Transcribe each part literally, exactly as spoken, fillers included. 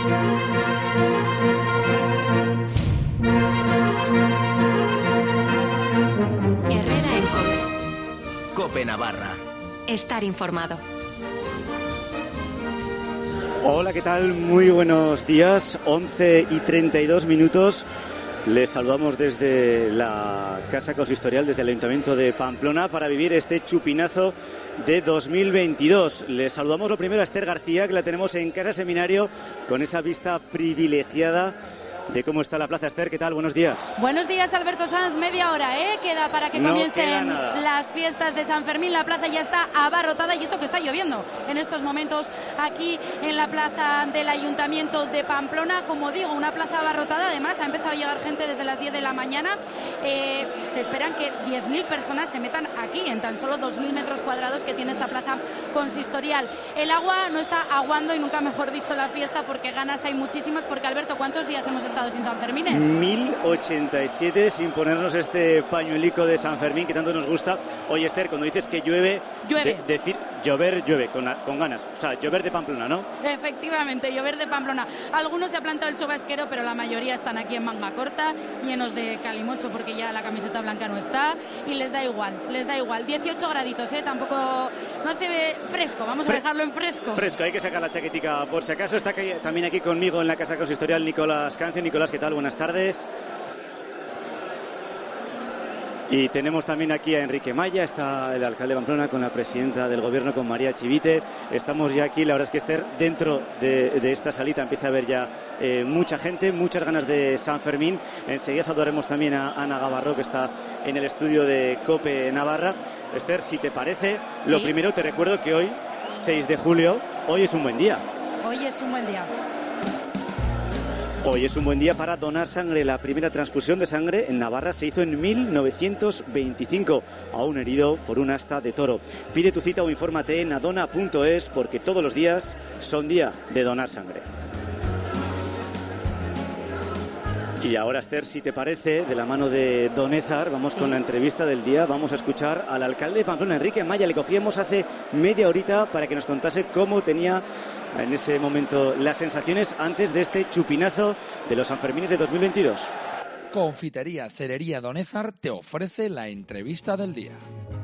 Herrera en COPE. COPE Navarra. Estar informado. Hola, ¿qué tal? Muy buenos días. once y treinta y dos minutos. Les saludamos desde la Casa Consistorial, desde el Ayuntamiento de Pamplona, para vivir este chupinazo de dos mil veintidós. Les saludamos lo primero a Esther García, que la tenemos en Casa Seminario, con esa vista privilegiada de cómo está la plaza. Esther, ¿qué tal? Buenos días. Buenos días, Alberto Sanz. Media hora, ¿eh? Queda para que no comiencen las fiestas de San Fermín. La plaza ya está abarrotada y eso que está lloviendo en estos momentos aquí en la plaza del Ayuntamiento de Pamplona. Como digo, una plaza abarrotada. Además, ha empezado a llegar gente desde las diez de la mañana. Eh, se esperan que diez mil personas se metan aquí en tan solo dos mil metros cuadrados que tiene esta plaza consistorial. El agua no está aguando y nunca mejor dicho la fiesta, porque ganas hay muchísimas. Porque, Alberto, ¿cuántos días hemos estado sin San Fermín? mil ochenta y siete sin ponernos este pañuelico de San Fermín que tanto nos gusta. Oye, Esther, cuando dices que llueve, llueve. De, decir llover, llueve, con, con ganas. O sea, llover de Pamplona, ¿no? Efectivamente, llover de Pamplona. Algunos se ha plantado el chubasquero, pero la mayoría están aquí en manga corta, llenos de calimocho porque ya la camiseta blanca no está y les da igual, les da igual. dieciocho graditos, ¿eh? Tampoco, no hace fresco, vamos Fre a dejarlo en fresco. Fresco, hay que sacar la chaquetica por si acaso. Está aquí, también aquí conmigo en la Casa Consistorial Nicolás Cancio. Nicolás, ¿qué tal? Buenas tardes. Y tenemos también aquí a Enrique Maya, está el alcalde de Pamplona con la presidenta del gobierno, con María Chivite. Estamos ya aquí, la verdad es que Esther, dentro de, de esta salita empieza a haber ya eh, mucha gente, muchas ganas de San Fermín. Enseguida saludaremos también a Ana Gavarro, que está en el estudio de COPE Navarra. Esther, si te parece, ¿sí? Lo primero te recuerdo que hoy, seis de julio, hoy es un buen día. Hoy es un buen día. Hoy es un buen día para donar sangre. La primera transfusión de sangre en Navarra se hizo en mil novecientos veinticinco a un herido por un asta de toro. Pide tu cita o infórmate en adona punto es, porque todos los días son día de donar sangre. Y ahora, Esther, si te parece, de la mano de Don Ézar, vamos sí. con la entrevista del día. Vamos a escuchar al alcalde de Pamplona, Enrique Maya. Le cogíamos hace media horita para que nos contase cómo tenía en ese momento las sensaciones antes de este chupinazo de los Sanfermines de dos mil veintidós. Confitería Cerería Don Ézar te ofrece la entrevista del día.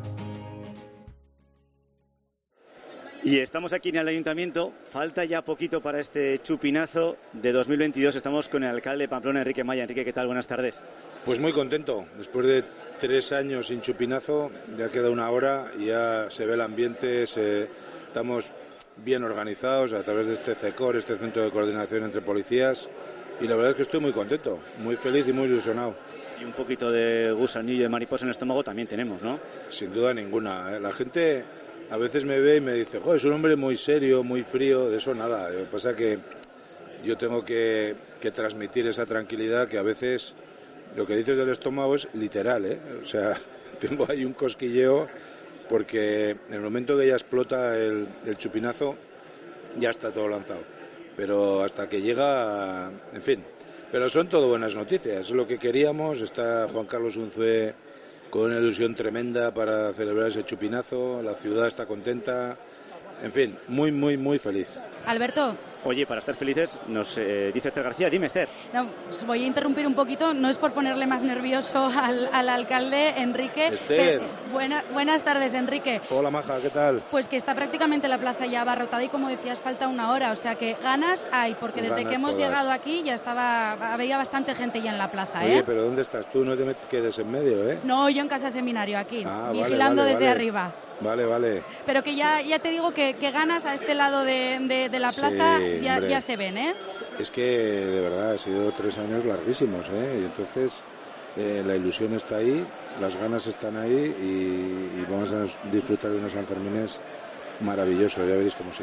Y estamos aquí en el Ayuntamiento, falta ya poquito para este chupinazo de dos mil veintidós. Estamos con el alcalde de Pamplona, Enrique Maya. Enrique, ¿qué tal? Buenas tardes. Pues muy contento. Después de tres años sin chupinazo, ya queda una hora y ya se ve el ambiente, se... estamos bien organizados a través de este CECOR, este Centro de Coordinación entre Policías, y la verdad es que estoy muy contento, muy feliz y muy ilusionado. Y un poquito de gusanillo, de mariposa en el estómago también tenemos, ¿no? Sin duda ninguna. La gente a veces me ve y me dice, joder, es un hombre muy serio, muy frío. De eso nada. Lo que pasa es que yo tengo que, que transmitir esa tranquilidad que a veces lo que dices del estómago es literal, ¿eh? O sea, tengo ahí un cosquilleo porque en el momento que ya explota el, el chupinazo ya está todo lanzado. Pero hasta que llega, en fin. Pero son todo buenas noticias, es lo que queríamos. Está Juan Carlos Unzué con una ilusión tremenda para celebrar ese chupinazo, la ciudad está contenta, en fin, muy, muy, muy feliz. Alberto. Oye, para estar felices, nos eh, dice Esther García. Dime, Esther. No, os voy a interrumpir un poquito, no es por ponerle más nervioso al, al alcalde, Enrique. Esther. Buena, buenas tardes, Enrique. Hola, maja, ¿qué tal? Pues que está prácticamente la plaza ya abarrotada y, como decías, falta una hora, o sea que ganas hay, porque desde ganas que hemos todas. llegado aquí ya estaba, había bastante gente ya en la plaza, ¿eh? Oye, pero ¿dónde estás tú? No te quedes en medio, ¿eh? No, yo en Casa Seminario aquí, ah, vigilando vale, vale, desde vale. arriba. Vale, vale. Pero que ya, ya te digo que, que ganas a este lado de, de, de la plaza, sí, ya, hombre. ya se ven, ¿eh? Es que, de verdad, ha sido tres años larguísimos, ¿eh? Y entonces eh, la ilusión está ahí, las ganas están ahí y, y vamos a disfrutar de unos Sanfermines maravillosos, ya veréis cómo sí.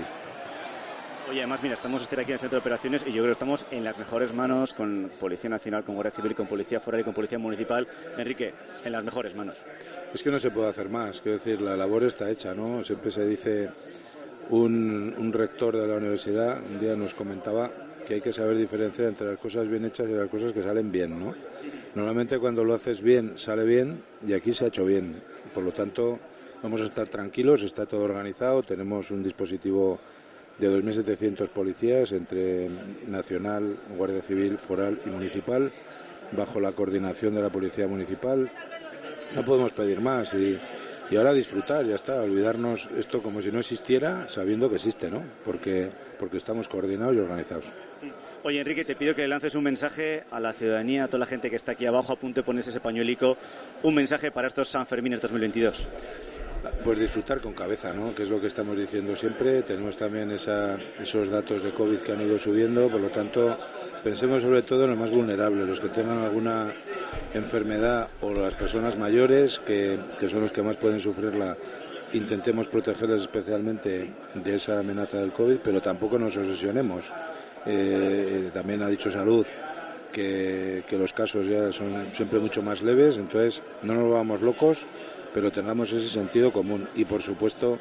Oye, además, mira, estamos Esther, aquí en el Centro de Operaciones y yo creo que estamos en las mejores manos con Policía Nacional, con Guardia Civil, con Policía Foral y con Policía Municipal. Enrique, en las mejores manos. Es que no se puede hacer más, quiero decir, la labor está hecha, ¿no? Siempre se dice, un, un rector de la universidad un día nos comentaba que hay que saber diferenciar entre las cosas bien hechas y las cosas que salen bien, ¿no? Normalmente cuando lo haces bien, sale bien, y aquí se ha hecho bien. Por lo tanto, vamos a estar tranquilos, está todo organizado, tenemos un dispositivo de dos mil setecientos policías entre nacional, Guardia Civil, foral y municipal, bajo la coordinación de la Policía Municipal. No podemos pedir más y, y ahora disfrutar, ya está, olvidarnos esto como si no existiera, sabiendo que existe, ¿no? Porque, porque estamos coordinados y organizados. Oye, Enrique, te pido que le lances un mensaje a la ciudadanía, a toda la gente que está aquí abajo, a punto de ponerse ese pañuelico, un mensaje para estos Sanfermines dos mil veintidós. Pues disfrutar con cabeza, ¿no? Que es lo que estamos diciendo siempre. Tenemos también esa, esos datos de COVID que han ido subiendo, por lo tanto, pensemos sobre todo en los más vulnerables, los que tengan alguna enfermedad o las personas mayores, que, que son los que más pueden sufrirla. Intentemos protegerles especialmente de esa amenaza del COVID, pero tampoco nos obsesionemos. Eh, también ha dicho Salud que, que los casos ya son siempre mucho más leves, entonces no nos vamos locos, pero tengamos ese sentido común y por supuesto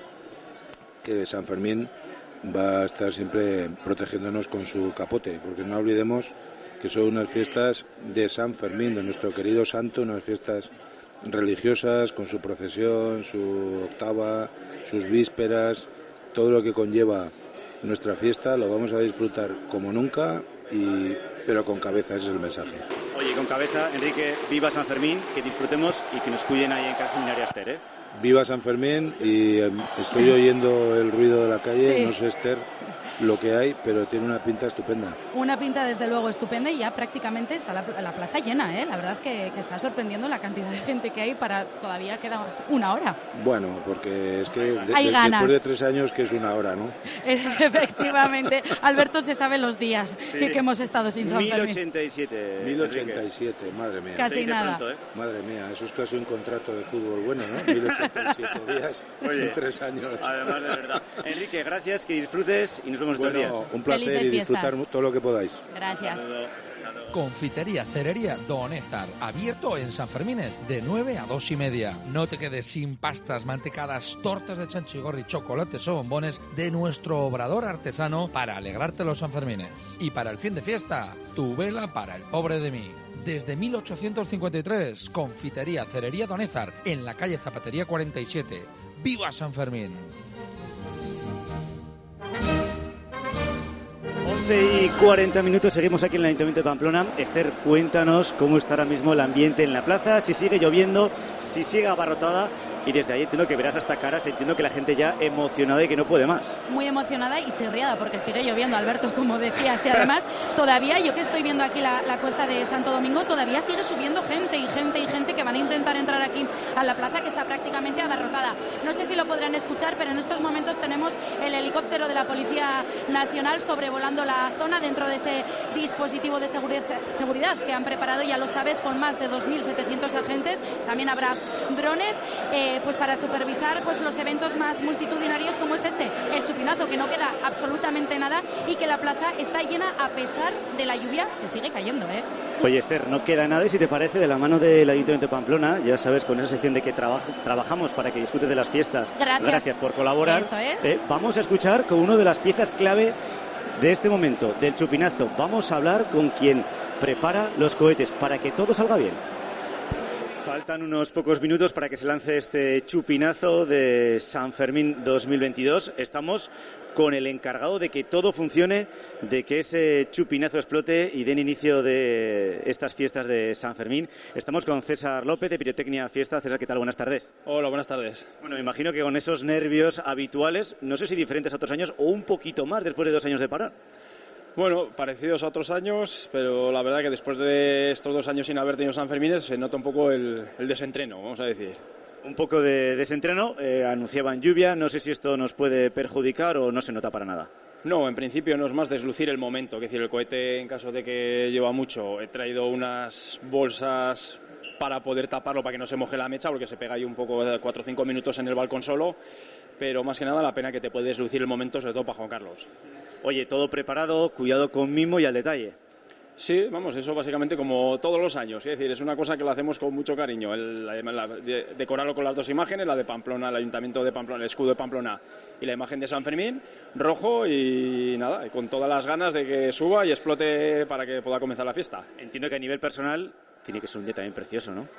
que San Fermín va a estar siempre protegiéndonos con su capote, porque no olvidemos que son unas fiestas de San Fermín, de nuestro querido santo, unas fiestas religiosas con su procesión, su octava, sus vísperas, todo lo que conlleva nuestra fiesta, lo vamos a disfrutar como nunca, y, pero con cabeza, ese es el mensaje. Oye, con cabeza, Enrique, viva San Fermín, que disfrutemos y que nos cuiden ahí en casa Seminaria Ester, ¿eh? Viva San Fermín y eh, estoy oyendo el ruido de la calle, sí. No sé, Ester, lo que hay, pero tiene una pinta estupenda. Una pinta desde luego estupenda y ya prácticamente está la, la plaza llena, ¿eh? La verdad que, que está sorprendiendo la cantidad de gente que hay para todavía queda una hora. Bueno, porque es que de, de, después de tres años que es una hora, ¿no? Efectivamente. Alberto se sabe los días sí. que, que hemos estado sin San Fermín. mil ochenta y siete. mil ochenta y siete, madre mía. Casi sí, nada. Pronto, ¿eh? Madre mía, eso es casi un contrato de fútbol bueno, ¿no? mil ochenta y siete días, Oye, tres años. Además, de verdad. Enrique, gracias, que disfrutes y nos vemos bueno, estos días. Un placer Felices y disfrutar fiestas. Todo lo que podáis. Gracias. Confitería Cerería Donézar, abierto en San Fermines de nueve a dos y media. No te quedes sin pastas, mantecadas, tortas de chanchigorri, chocolates o bombones de nuestro obrador artesano para alegrarte los Sanfermines. Y para el fin de fiesta, tu vela para el pobre de mí. Desde mil ochocientos cincuenta y tres, Confitería Cerería Donézar, en la calle Zapatería cuarenta y siete. ¡Viva San Fermín! once y cuarenta minutos, seguimos aquí en el Ayuntamiento de Pamplona. Ester, cuéntanos cómo está ahora mismo el ambiente en la plaza, si sigue lloviendo, si sigue abarrotada. Y desde ahí entiendo que verás hasta caras, entiendo que la gente ya emocionada y que no puede más. Muy emocionada y chirriada porque sigue lloviendo, Alberto, como decías. Y además, todavía, yo que estoy viendo aquí la, la cuesta de Santo Domingo, todavía sigue subiendo gente y gente y gente que van a intentar entrar aquí a la plaza, que está prácticamente abarrotada. No sé si lo podrán escuchar, pero en estos momentos tenemos el helicóptero de la Policía Nacional sobrevolando la zona dentro de ese dispositivo de seguridad, seguridad que han preparado, ya lo sabes, con más de dos mil setecientos agentes. También habrá drones. Eh, pues para supervisar pues los eventos más multitudinarios como es este, el chupinazo, que no queda absolutamente nada y que la plaza está llena a pesar de la lluvia que sigue cayendo, ¿eh? Oye, Ester, no queda nada y si te parece, de la mano del Ayuntamiento de Pamplona, ya sabes, con esa sección de que traba- trabajamos para que disfrutes de las fiestas. Gracias. Gracias por colaborar. Eso es. Eh, vamos a escuchar con una de las piezas clave de este momento, del chupinazo. Vamos a hablar con quien prepara los cohetes para que todo salga bien. Faltan unos pocos minutos para que se lance este chupinazo de San Fermín dos mil veintidós. Estamos con el encargado de que todo funcione, de que ese chupinazo explote y den inicio de estas fiestas de San Fermín. Estamos con César López de Pirotecnia Fiesta. César, ¿qué tal? Buenas tardes. Hola, buenas tardes. Bueno, me imagino que con esos nervios habituales, no sé si diferentes a otros años o un poquito más después de dos años de parar. Bueno, parecidos a otros años, pero la verdad que después de estos dos años sin haber tenido San Fermín se nota un poco el, el desentreno, vamos a decir. Un poco de desentreno, eh, anunciaban lluvia, no sé si esto nos puede perjudicar o no se nota para nada. No, en principio no es más deslucir el momento, es decir, el cohete en caso de que lleva mucho, he traído unas bolsas para poder taparlo, para que no se moje la mecha, porque se pega ahí un poco de cuatro o cinco minutos en el balcón solo, pero más que nada la pena que te puede deslucir el momento, sobre todo para Juan Carlos. Oye, todo preparado, cuidado con mimo y al detalle. Sí, vamos, eso básicamente como todos los años, es decir, es una cosa que lo hacemos con mucho cariño, el, la, la, de, decorarlo con las dos imágenes, la de Pamplona, el Ayuntamiento de Pamplona, el escudo de Pamplona y la imagen de San Fermín, rojo y nada, con todas las ganas de que suba y explote para que pueda comenzar la fiesta. Entiendo que a nivel personal tiene que ser un día también precioso, ¿no?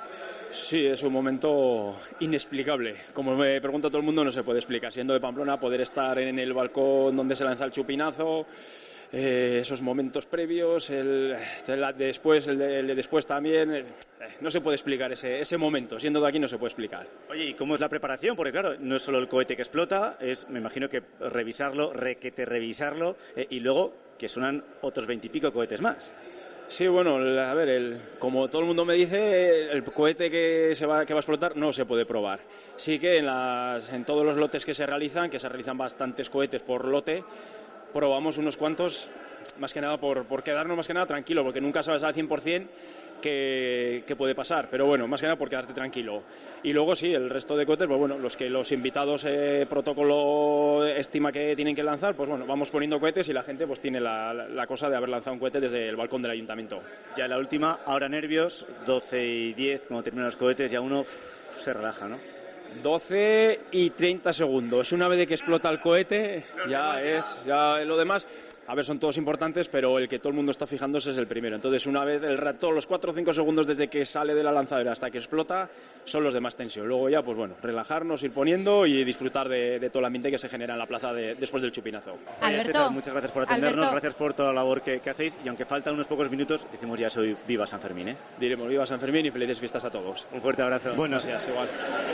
Sí, es un momento inexplicable. Como me pregunta todo el mundo, no se puede explicar. Siendo de Pamplona, poder estar en el balcón donde se lanza el chupinazo, eh, esos momentos previos, el, el después, el de, el de después también, eh, no se puede explicar ese, ese momento. Siendo de aquí no se puede explicar. Oye, ¿y cómo es la preparación? Porque claro, no es solo el cohete que explota, es, me imagino que revisarlo, requete revisarlo, eh, y luego que suenan otros veintipico cohetes más. Sí, bueno, a ver, el, como todo el mundo me dice, el cohete que, se va, que va a explotar no se puede probar. Sí que en, las, en todos los lotes que se realizan, que se realizan bastantes cohetes por lote, probamos unos cuantos, más que nada por, por quedarnos más que nada tranquilo, porque nunca sabes al cien por cien qué, qué puede pasar, pero bueno, más que nada por quedarte tranquilo. Y luego sí, el resto de cohetes, pues bueno, los que los invitados eh, protocolo estima que tienen que lanzar, pues bueno, vamos poniendo cohetes y la gente pues tiene la, la, la cosa de haber lanzado un cohete desde el balcón del ayuntamiento. Ya la última, ahora nervios, doce y diez, cuando terminan los cohetes, ya uno uff, se relaja, ¿no? doce y treinta segundos. Una vez de que explota el cohete, ya es, ya lo demás, a ver, son todos importantes, pero el que todo el mundo está fijándose es el primero. Entonces, una vez, el rato, los cuatro o cinco segundos desde que sale de la lanzadera hasta que explota, son los de más tensión. Luego ya, pues bueno, relajarnos, ir poniendo y disfrutar de, de todo el ambiente que se genera en la plaza de, después del chupinazo. Alberto, César, muchas gracias por atendernos, Alberto. gracias por toda la labor que, que hacéis, y aunque faltan unos pocos minutos, decimos ya soy Viva San Fermín, ¿eh? Diremos Viva San Fermín y felices fiestas a todos. Un fuerte abrazo. Bueno, gracias, igual.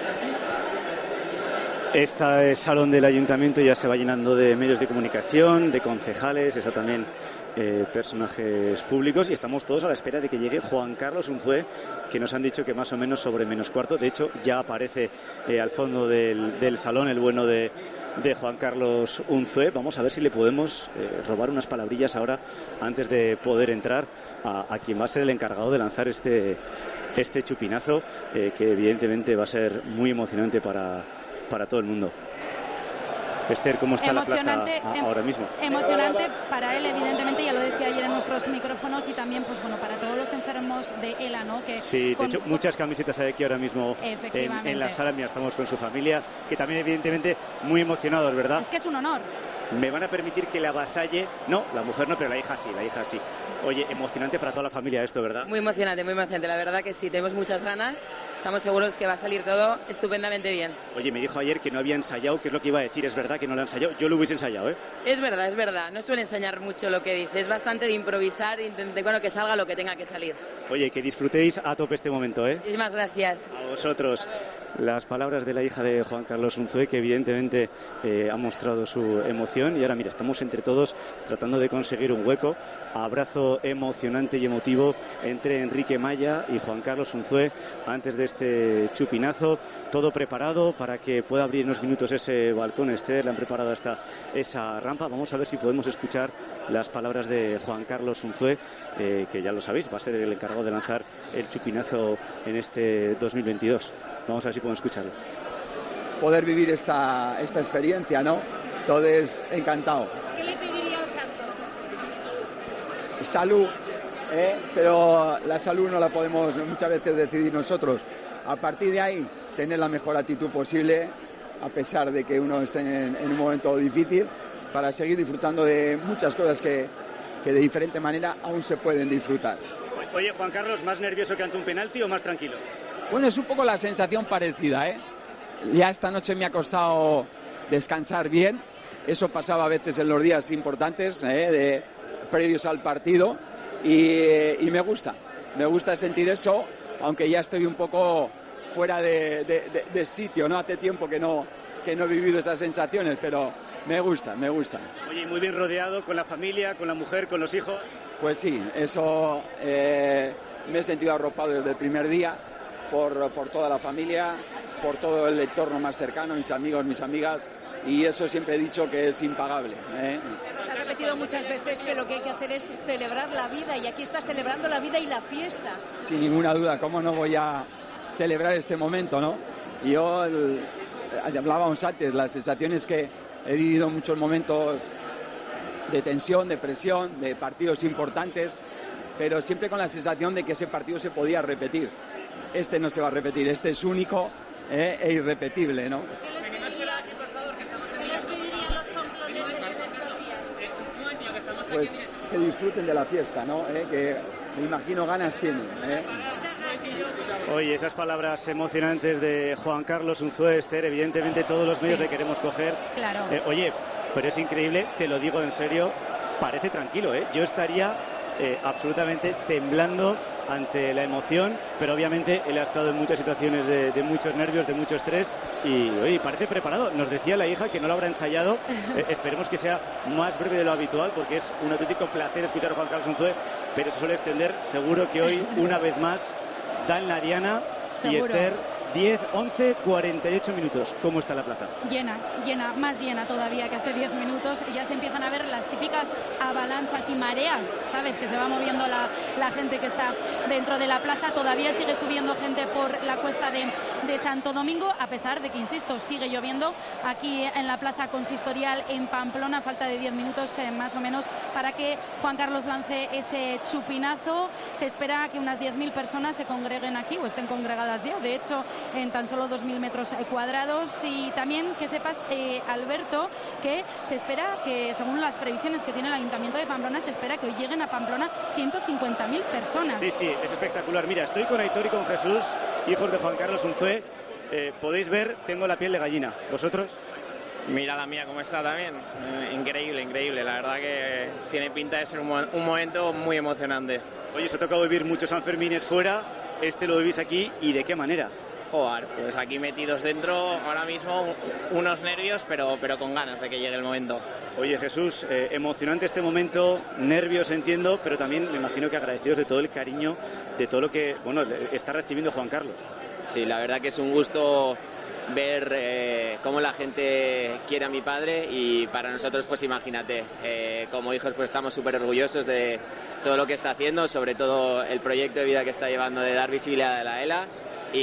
Este salón del ayuntamiento ya se va llenando de medios de comunicación, de concejales, está también eh, personajes públicos, y estamos todos a la espera de que llegue Juan Carlos Unzué, que nos han dicho que más o menos sobre menos cuarto. De hecho, ya aparece eh, al fondo del, del salón el bueno de, de Juan Carlos Unzué. Vamos a ver si le podemos eh, robar unas palabrillas ahora antes de poder entrar a, a quien va a ser el encargado de lanzar este, este chupinazo, eh, que evidentemente va a ser muy emocionante para... para todo el mundo. Esther, ¿cómo está la plaza ahora mismo? Emocionante para él, evidentemente, ya lo decía ayer en nuestros micrófonos, y también, pues bueno, para todos los enfermos de ELA, ¿no? Que sí, con... de hecho, muchas camisetas hay aquí ahora mismo en, en la sala. Mira, estamos con su familia, que también, evidentemente, muy emocionados, ¿verdad? Es que es un honor. Me van a permitir que la avasalle, no, la mujer no, pero la hija sí, la hija sí. Oye, emocionante para toda la familia esto, ¿verdad? Muy emocionante, muy emocionante, la verdad que sí, tenemos muchas ganas, estamos seguros que va a salir todo estupendamente bien. Oye, me dijo ayer que no había ensayado, ¿qué es lo que iba a decir? Es verdad que no lo ha ensayado, yo lo hubiese ensayado, ¿eh? Es verdad, es verdad, no suele enseñar mucho lo que dice, es bastante de improvisar, intenté, bueno, que salga lo que tenga que salir. Oye, que disfrutéis a tope este momento, ¿eh? Muchísimas gracias. A vosotros. Las palabras de la hija de Juan Carlos Unzué, que evidentemente eh, ha mostrado su emoción, y ahora mira, estamos entre todos tratando de conseguir un hueco. Abrazo emocionante y emotivo entre Enrique Maya y Juan Carlos Unzué antes de este chupinazo, todo preparado para que pueda abrir en unos minutos ese balcón. Esther, le han preparado hasta esa rampa. Vamos a ver si podemos escuchar las palabras de Juan Carlos Unzué, eh, que ya lo sabéis, va a ser el encargado de lanzar el chupinazo en este dos mil veintidós. Vamos a ver si podemos escucharlo. Poder vivir esta, esta experiencia, ¿no? Todo es encantado. ¿Qué le pediría al santo? Salud, ¿eh? Pero la salud no la podemos muchas veces decidir nosotros. A partir de ahí, tener la mejor actitud posible, a pesar de que uno esté en, en un momento difícil, para seguir disfrutando de muchas cosas que, que de diferente manera aún se pueden disfrutar. Oye, Juan Carlos, ¿más nervioso que ante un penalti o más tranquilo? Bueno, es un poco la sensación parecida, ¿eh? Ya esta noche me ha costado descansar bien. Eso pasaba a veces en los días importantes, ¿eh? de, previos al partido. Y, y me gusta, me gusta sentir eso, aunque ya estoy un poco fuera de, de, de, de sitio, ¿no? Hace tiempo que no, que no he vivido esas sensaciones, pero me gusta, me gusta. Oye, muy bien rodeado, con la familia, con la mujer, con los hijos. Pues sí, eso eh, me he sentido arropado desde el primer día. Por, por toda la familia, por todo el entorno más cercano, mis amigos, mis amigas, y eso siempre he dicho que es impagable, ¿eh? Nos ha repetido muchas veces que lo que hay que hacer es celebrar la vida, y aquí estás celebrando la vida y la fiesta. Sin ninguna duda, ¿cómo no voy a celebrar este momento, no? Yo, el, hablábamos antes, las sensaciones que he vivido muchos momentos de tensión, de presión, de partidos importantes, pero siempre con la sensación de que ese partido se podía repetir. Este no se va a repetir, este es único eh, e irrepetible, ¿no? ¿Qué les pediría, ¿qué les pedirían los pamploneses en estos días? Pues que disfruten de la fiesta, ¿no? Eh, que me imagino ganas tienen, ¿eh? Muchas gracias. Oye, esas palabras emocionantes de Juan Carlos Unzué, Esther, evidentemente todos los medios sí. le queremos coger. Claro. Eh, oye, pero es increíble, te lo digo en serio, parece tranquilo, ¿eh? Yo estaría eh, absolutamente temblando ante la emoción, pero obviamente él ha estado en muchas situaciones de, de muchos nervios, de mucho estrés y oye, parece preparado. Nos decía la hija que no lo habrá ensayado. Eh, esperemos que sea más breve de lo habitual porque es un auténtico placer escuchar a Juan Carlos Unzué, pero se suele extender. Seguro que hoy, una vez más, da en la diana. Y Esther, diez, once, cuarenta y ocho minutos. ¿Cómo está la plaza? Llena, llena, más llena todavía que hace diez minutos. Ya se empiezan a ver las típicas avalanchas y mareas, ¿sabes? Que se va moviendo la, la gente que está dentro de la plaza. Todavía sigue subiendo gente por la cuesta de, de Santo Domingo, a pesar de que, insisto, sigue lloviendo aquí en la plaza consistorial en Pamplona. Falta de diez minutos eh, más o menos para que Juan Carlos lance ese chupinazo. Se espera que unas diez mil personas se congreguen aquí o estén congregadas ya, de hecho, en tan solo dos mil metros cuadrados. Y también que sepas, eh, Alberto, que se espera que, según las previsiones que tiene el Ayuntamiento de Pamplona, se espera que hoy lleguen a Pamplona ciento cincuenta mil personas. Sí, sí, es espectacular. Mira, estoy con Aitor y con Jesús, hijos de Juan Carlos Unzué. Eh, podéis ver, tengo la piel de gallina. ¿Vosotros? Mira la mía cómo está también. Eh, increíble, increíble. La verdad que tiene pinta de ser un, mo- un momento muy emocionante. Oye, os ha tocado vivir muchos Sanfermines fuera. Este lo vivís aquí, ¿y de qué manera? Joder, pues aquí metidos dentro ahora mismo, unos nervios, pero, pero con ganas de que llegue el momento. Oye, Jesús, eh, emocionante este momento, nervios entiendo, pero también me imagino que agradecidos de todo el cariño, de todo lo que, bueno, está recibiendo Juan Carlos. Sí, la verdad que es un gusto ver eh, cómo la gente quiere a mi padre y para nosotros, pues imagínate, eh, como hijos pues estamos súper orgullosos de todo lo que está haciendo, sobre todo el proyecto de vida que está llevando de dar visibilidad a la ELA.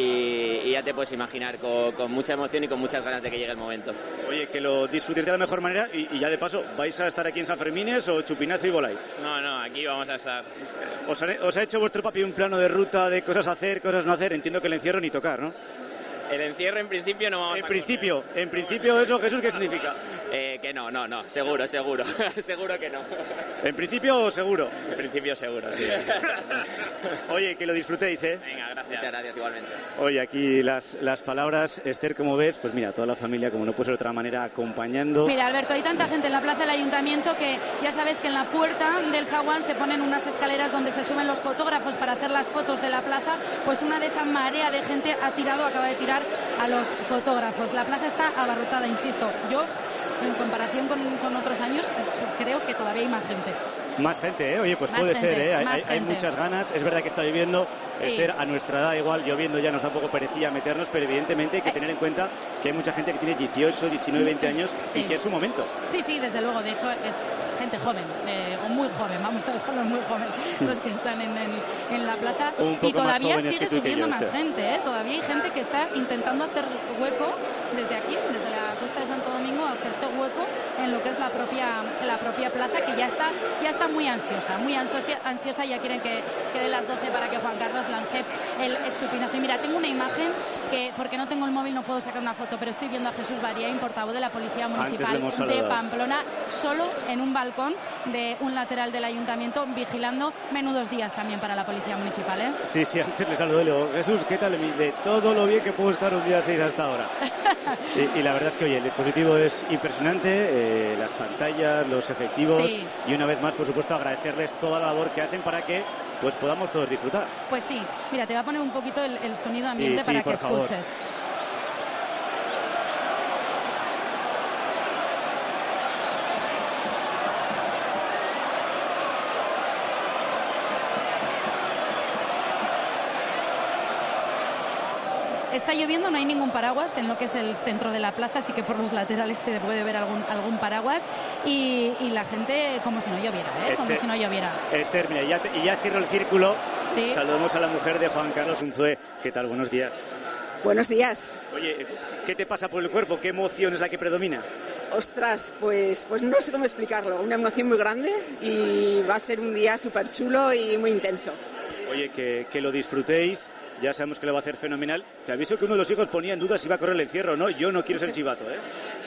Y, y ya te puedes imaginar, con, con mucha emoción y con muchas ganas de que llegue el momento. Oye, que lo disfrutéis de la mejor manera y, y ya de paso, ¿vais a estar aquí en Sanfermines o chupinazo y voláis? No, no, aquí vamos a estar. ¿Os, han, ¿Os ha hecho vuestro papi un plano de ruta de cosas a hacer, cosas no hacer? Entiendo que el encierro ni tocar, ¿no? El encierro en principio no vamos en a... En principio, correr. en principio eso, Jesús, ¿qué significa? Eh, que no, no, no, seguro, seguro, seguro que no. ¿En principio o seguro? En principio seguro, sí. Oye, que lo disfrutéis, ¿eh? Venga, gracias. Muchas gracias, igualmente. Oye, aquí las, las palabras, Esther, como ves, pues mira, toda la familia, como no puede ser de otra manera, acompañando. Mira, Alberto, hay tanta gente en la plaza del Ayuntamiento que ya sabes que en la puerta del zaguán se ponen unas escaleras donde se suben los fotógrafos para hacer las fotos de la plaza. Pues una de esa marea de gente ha tirado, acaba de tirar a los fotógrafos. La plaza está abarrotada, insisto. Yo, en comparación con, con otros años, creo que todavía hay más gente. Más gente, ¿eh? Oye, pues más puede gente, ser, ¿eh? Hay, hay, hay gente. muchas ganas. Es verdad que está lloviendo. Sí. Esther, a nuestra edad igual, lloviendo ya nos da un poco perecilla meternos, pero evidentemente hay que tener en cuenta que hay mucha gente que tiene dieciocho, diecinueve, veinte años sí. y que es su momento. Sí, sí, desde luego. De hecho, es gente joven, eh, o muy joven, vamos a dejarlo muy joven, los que están en, en, en la plaza. Un poco y todavía más sigue que subiendo yo, más Esther. gente, ¿eh? Todavía hay gente que está intentando hacer hueco desde aquí, desde la costa de Santo Domingo, hacerse hueco en lo que es la propia, la propia plaza, que ya está, ya está muy ansiosa, muy ansiosa, ansiosa ya quieren que quede las doce para que Juan Carlos lance el, el chupinazo. Y mira, tengo una imagen que, porque no tengo el móvil, no puedo sacar una foto, pero estoy viendo a Jesús Bariain, portavoz de la Policía Municipal de Pamplona, solo en un balcón de un lateral del Ayuntamiento, vigilando. Menudos días también para la Policía Municipal, ¿eh? Sí, sí, antes le saludé, le digo, Jesús, ¿qué tal? De todo lo bien que puedo estar un día seis hasta ahora. y, y la verdad es que, oye, el dispositivo es impresionante, eh, las pantallas, los efectivos, sí. y una vez más, por supuesto, agradecerles toda la labor que hacen para que pues podamos todos disfrutar. Pues sí, mira, te voy a poner un poquito el, el sonido ambiente y, para sí, que escuches. Favor. Está lloviendo, no hay ningún paraguas en lo que es el centro de la plaza, así que por los laterales se puede ver algún, algún paraguas y, y la gente como si no lloviera, ¿eh? Esther, como si no lloviera. Esther, mira, ya te, y ya cierro el círculo. ¿Sí? Saludamos a la mujer de Juan Carlos Unzué. ¿Qué tal? Buenos días. Buenos días. Oye, ¿qué te pasa por el cuerpo? ¿Qué emoción es la que predomina? Ostras, pues, pues no sé cómo explicarlo. Una emoción muy grande y va a ser un día súper chulo y muy intenso. Oye, que, que lo disfrutéis. Ya sabemos que lo va a hacer fenomenal. Te aviso que uno de los hijos ponía en duda si iba a correr el encierro o no. Yo no quiero ser chivato, ¿eh?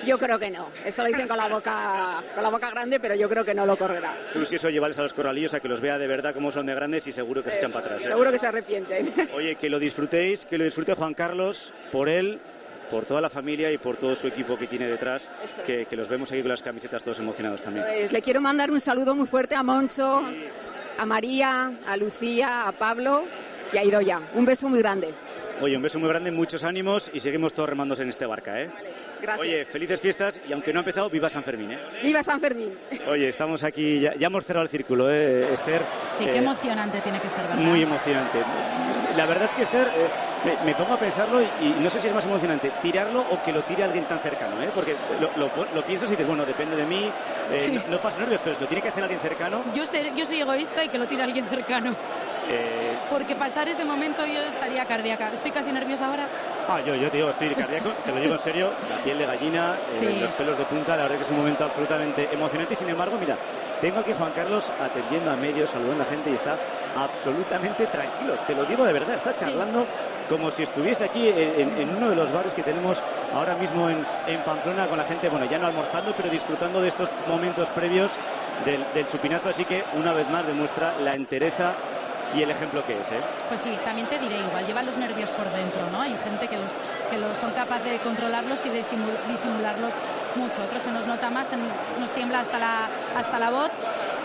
Yo creo que no. Eso lo dicen con la boca con la boca grande, pero yo creo que no lo correrá. Tú si eso llevarles a los corralillos a que los vea de verdad cómo son de grandes y seguro que se echan para atrás. ¿eh? Seguro que se arrepienten. Oye, que lo disfrutéis, que lo disfrute Juan Carlos, por él, por toda la familia y por todo su equipo que tiene detrás, que, que los vemos aquí con las camisetas todos emocionados también. Eso es. Le quiero mandar un saludo muy fuerte a Moncho, sí. a María, a Lucía, a Pablo y a Idoia. Un beso muy grande. Oye, un beso muy grande, muchos ánimos y seguimos todos remándose en este barca, ¿eh? Vale, gracias. Oye, felices fiestas y aunque no ha empezado, viva San Fermín, ¿eh? ¡Viva San Fermín! Oye, estamos aquí, ya, ya hemos cerrado el círculo, ¿eh, Esther? Sí, eh, qué emocionante tiene que ser, ¿verdad? Muy emocionante. La verdad es que, Esther, eh, me, me pongo a pensarlo y, y no sé si es más emocionante tirarlo o que lo tire alguien tan cercano, ¿eh? Porque lo, lo, lo piensas y dices, bueno, depende de mí, eh, sí. no, no paso nervios, pero si lo tiene que hacer alguien cercano... Yo, sé, yo soy egoísta y que lo tire alguien cercano. Eh... Porque pasar ese momento yo estaría cardíaca. Estoy casi nerviosa ahora. Ah, yo, yo te digo, estoy cardíaco, te lo digo en serio, la piel de gallina, eh, sí. los pelos de punta, la verdad que es un momento absolutamente emocionante y sin embargo, mira, tengo aquí a Juan Carlos atendiendo a medios, saludando a gente y está absolutamente tranquilo, te lo digo de verdad, está charlando sí. como si estuviese aquí en, en, en uno de los bares que tenemos ahora mismo en, en Pamplona con la gente, bueno, ya no almorzando, pero disfrutando de estos momentos previos del, del chupinazo, así que una vez más demuestra la entereza y el ejemplo que es, ¿eh? Pues sí, también te diré, igual llevan los nervios por dentro, ¿no? Hay gente que los que los son capaces de controlarlos y de disimularlos mucho. Otros se nos nota más, se nos tiembla hasta la hasta la voz.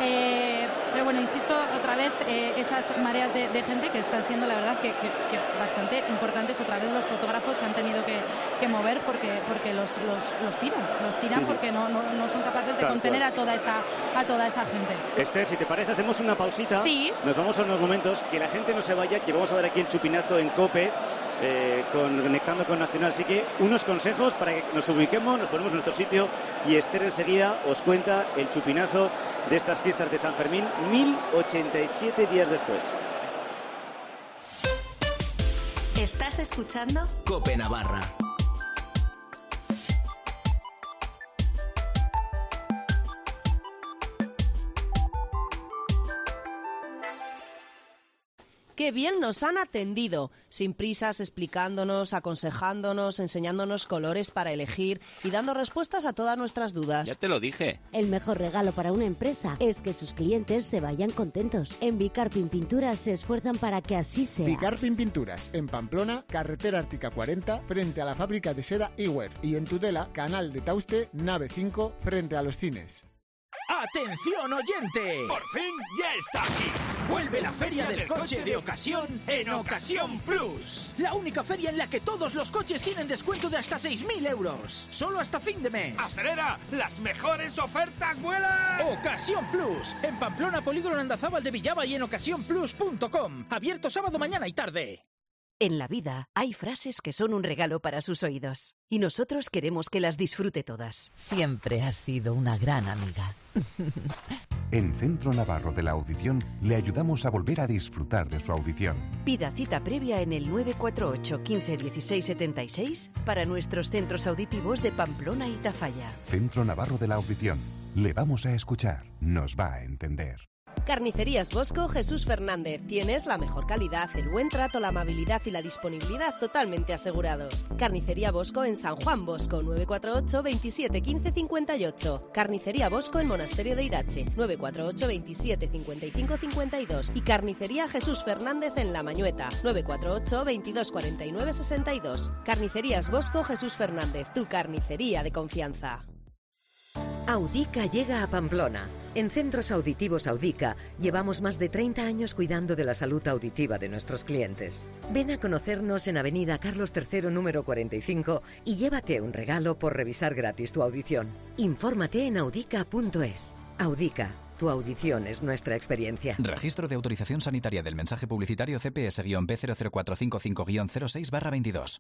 Eh, pero bueno, insisto otra vez, eh, esas mareas de, de gente que están siendo, la verdad, que, que, que bastante importantes. Otra vez los fotógrafos se han tenido que, que mover porque porque los, los, los tiran, los tiran porque no, no, no son capaces de Tal contener cual. a toda esa a toda esa gente. Esther, si te parece, hacemos una pausita. Sí. Nos vamos a unos momentos, que la gente no se vaya, que vamos a dar aquí el chupinazo en COPE. Eh, con, conectando con Nacional, así que unos consejos para que nos ubiquemos, nos ponemos en nuestro sitio y Esther enseguida os cuenta el chupinazo de estas fiestas de San Fermín mil ochenta y siete días después. ¿Estás escuchando? COPE Navarra. Qué bien nos han atendido, sin prisas, explicándonos, aconsejándonos, enseñándonos colores para elegir y dando respuestas a todas nuestras dudas. Ya te lo dije. El mejor regalo para una empresa es que sus clientes se vayan contentos. En Bicarpin Pinturas se esfuerzan para que así sea. Bicarpin Pinturas, en Pamplona, carretera Ártica cuarenta, frente a la fábrica de seda Iwer. Y en Tudela, canal de Tauste, nave cinco, frente a los cines. ¡Atención, oyente! ¡Por fin ya está aquí! Vuelve la Feria del Coche de Ocasión en Ocasión Plus. La única feria en la que todos los coches tienen descuento de hasta seis mil euros. Solo hasta fin de mes. ¡Acelera! ¡Las mejores ofertas vuelan! Ocasión Plus. En Pamplona, Polígono Andazábal de Villaba y en ocasión plus punto com. Abierto sábado, mañana y tarde. En la vida hay frases que son un regalo para sus oídos y nosotros queremos que las disfrute todas. Siempre has sido una gran amiga. En Centro Navarro de la Audición le ayudamos a volver a disfrutar de su audición. Pida cita previa en el nueve cuatro ocho, quince, dieciséis, setenta y seis para nuestros centros auditivos de Pamplona y Tafalla. Centro Navarro de la Audición. Le vamos a escuchar. Nos va a entender. Carnicerías Bosco Jesús Fernández. Tienes la mejor calidad, el buen trato, la amabilidad y la disponibilidad totalmente asegurados. Carnicería Bosco en San Juan Bosco, nueve cuatro ocho, veintisiete, quince, cincuenta y ocho. Carnicería Bosco en Monasterio de Irache, nueve cuatro ocho, veintisiete, cincuenta y cinco, cincuenta y dos. Y Carnicería Jesús Fernández en La Mañueta, nueve cuatro ocho, veintidós, cuarenta y nueve, sesenta y dos. Carnicerías Bosco Jesús Fernández, tu carnicería de confianza. Audica llega a Pamplona. En Centros Auditivos Audica llevamos más de treinta años cuidando de la salud auditiva de nuestros clientes. Ven a conocernos en Avenida Carlos tercero, número cuarenta y cinco y llévate un regalo por revisar gratis tu audición. Infórmate en audica punto es. Audica. Tu audición es nuestra experiencia. Registro de autorización sanitaria del mensaje publicitario C P S B cero cero cuatro cinco cinco cero seis barra veintidós.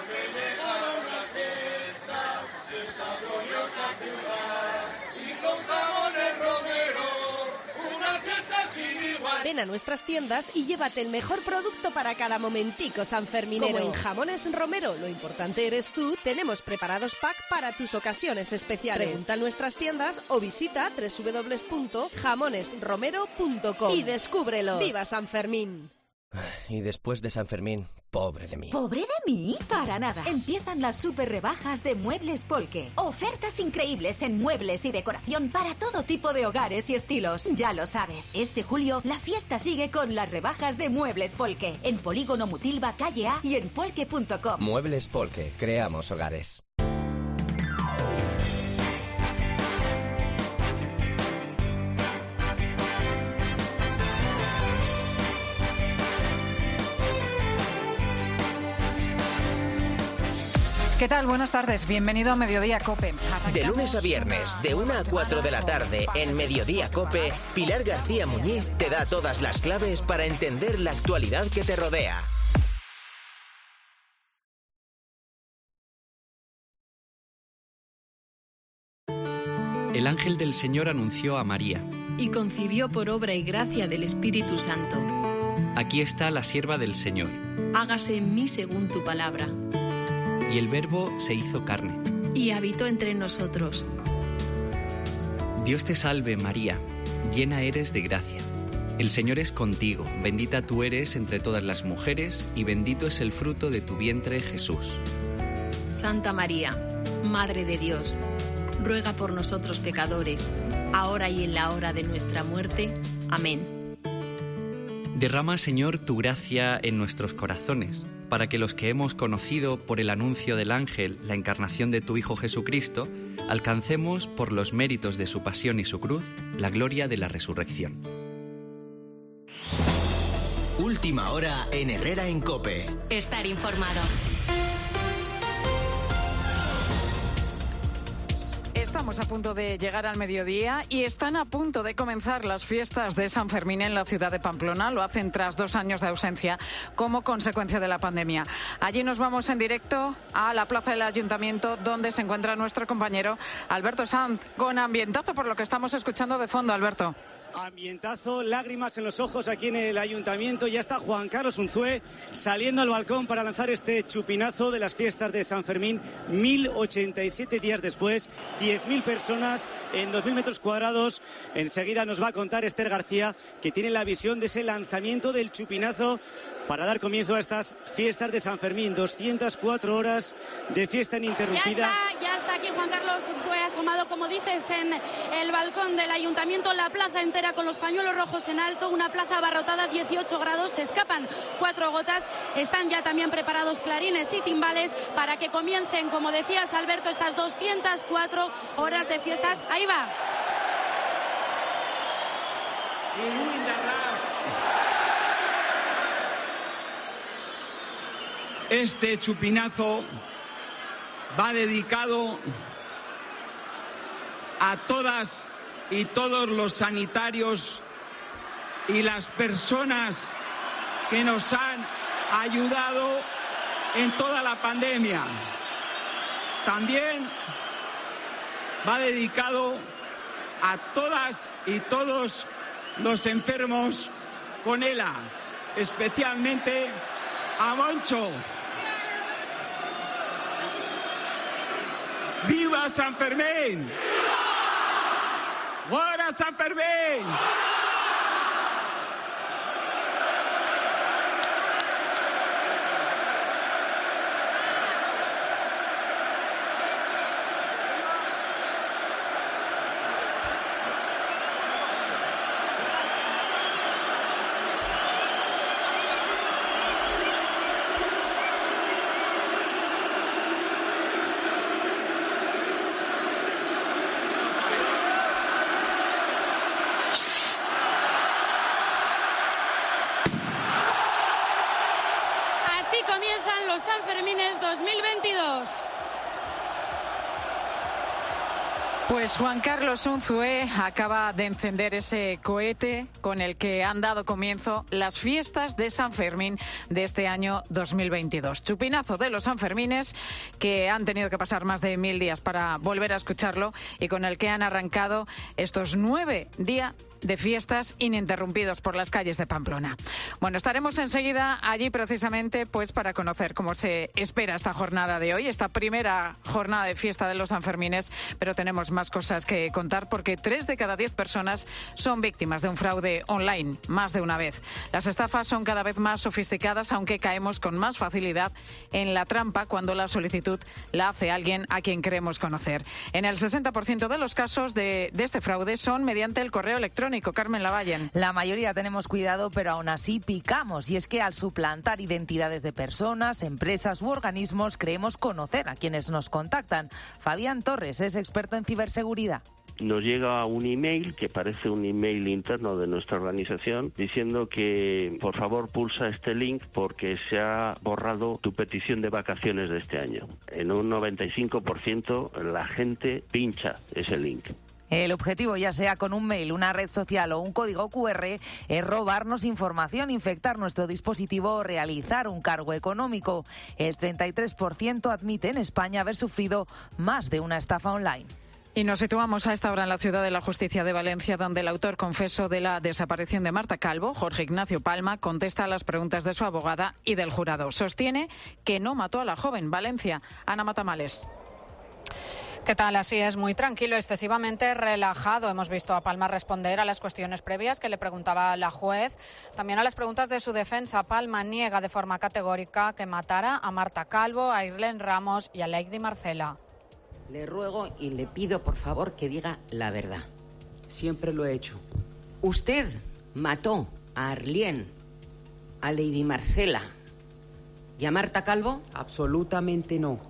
Ven a nuestras tiendas y llévate el mejor producto para cada momentico sanferminero. Como en Jamones Romero, lo importante eres tú, tenemos preparados pack para tus ocasiones especiales. Pregunta en nuestras tiendas o visita doble u doble u doble u punto jamones romero punto com y descúbrelos. ¡Viva San Fermín! Y después de San Fermín, Pobre de mí. ¿Pobre de mí? Para nada. Empiezan las super rebajas de Muebles Polke. Ofertas increíbles en muebles y decoración para todo tipo de hogares y estilos. Ya lo sabes, este julio la fiesta sigue con las rebajas de Muebles Polke. En Polígono Mutilva, calle A y en polke punto com. Muebles Polke. Creamos hogares. ¿Qué tal? Buenas tardes. Bienvenido a Mediodía COPE. Arrancamos. De lunes a viernes, de una a cuatro de la tarde, en Mediodía COPE, Pilar García Muñiz te da todas las claves para entender la actualidad que te rodea. El ángel del Señor anunció a María. Y concibió por obra y gracia del Espíritu Santo. Aquí está la sierva del Señor. Hágase en mí según tu palabra. Y el Verbo se hizo carne. Y habitó entre nosotros. Dios te salve, María, llena eres de gracia. El Señor es contigo, bendita tú eres entre todas las mujeres, y bendito es el fruto de tu vientre, Jesús. Santa María, Madre de Dios, ruega por nosotros pecadores, ahora y en la hora de nuestra muerte. Amén. Derrama, Señor, tu gracia en nuestros corazones, para que los que hemos conocido por el anuncio del ángel la encarnación de tu Hijo Jesucristo, alcancemos, por los méritos de su pasión y su cruz, la gloria de la resurrección. Última hora en Herrera en COPE. Estar informado. Estamos a punto de llegar al mediodía y están a punto de comenzar las fiestas de San Fermín en la ciudad de Pamplona. Lo hacen tras dos años de ausencia como consecuencia de la pandemia. Allí nos vamos en directo a la plaza del Ayuntamiento, donde se encuentra nuestro compañero Alberto Sanz, con ambientazo por lo que estamos escuchando de fondo. Alberto. Ambientazo, lágrimas en los ojos aquí en el Ayuntamiento. Ya está Juan Carlos Unzué saliendo al balcón para lanzar este chupinazo de las fiestas de San Fermín. mil ochenta y siete días después, diez mil personas en dos mil metros cuadrados. Enseguida nos va a contar Esther García, que tiene la visión de ese lanzamiento del chupinazo para dar comienzo a estas fiestas de San Fermín. doscientas cuatro horas de fiesta ininterrumpida. Ya está, ya está aquí Juan Carlos Unzué asomado, como dices, en el balcón del Ayuntamiento. La plaza entera con los pañuelos rojos en alto, una plaza abarrotada, dieciocho grados, se escapan cuatro gotas. Están ya también preparados clarines y timbales para que comiencen, como decías, Alberto, estas doscientas cuatro horas de fiestas. Ahí va. Este chupinazo va dedicado a todas y todos los sanitarios y las personas que nos han ayudado en toda la pandemia. También va dedicado a todas y todos los enfermos con ELA, especialmente a Moncho. ¡Viva San Fermín! ¡Gora San Fermín! Comienzan los Sanfermines dos mil veintidós. Pues Juan Carlos Unzué acaba de encender ese cohete con el que han dado comienzo las fiestas de San Fermín de este año dos mil veintidós. Chupinazo de los Sanfermines, que han tenido que pasar más de mil días para volver a escucharlo y con el que han arrancado estos nueve días de fiestas ininterrumpidos por las calles de Pamplona. Bueno, estaremos enseguida allí precisamente pues para conocer cómo se espera esta jornada de hoy, esta primera jornada de fiesta de los Sanfermines, pero tenemos más cosas que contar porque tres de cada diez personas son víctimas de un fraude online, más de una vez. Las estafas son cada vez más sofisticadas, aunque caemos con más facilidad en la trampa cuando la solicitud la hace alguien a quien queremos conocer. En el sesenta por ciento de los casos de, de este fraude son mediante el correo electrónico. Carmen Lavallen. La mayoría tenemos cuidado, pero aún así picamos. Y es que al suplantar identidades de personas, empresas u organismos, creemos conocer a quienes nos contactan. Fabián Torres es experto en ciberseguridad. Nos llega un email que parece un email interno de nuestra organización diciendo que por favor pulsa este link porque se ha borrado tu petición de vacaciones de este año. En un noventa y cinco por ciento la gente pincha ese link. El objetivo, ya sea con un mail, una red social o un código cu erre, es robarnos información, infectar nuestro dispositivo o realizar un cargo económico. El treinta y tres por ciento admite en España haber sufrido más de una estafa online. Y nos situamos a esta hora en la Ciudad de la Justicia de Valencia, donde el autor confeso de la desaparición de Marta Calvo, Jorge Ignacio Palma, contesta a las preguntas de su abogada y del jurado. Sostiene que no mató a la joven. Valencia, Ana Matamales. ¿Qué tal? Así es, muy tranquilo, excesivamente relajado. Hemos visto a Palma responder a las cuestiones previas que le preguntaba la juez. También a las preguntas de su defensa. Palma niega de forma categórica que matara a Marta Calvo, a Irlen Ramos y a Lady Marcela. Le ruego y le pido, por favor, que diga la verdad. Siempre lo he hecho. ¿Usted mató a Arlien, a Lady Marcela y a Marta Calvo? Absolutamente no.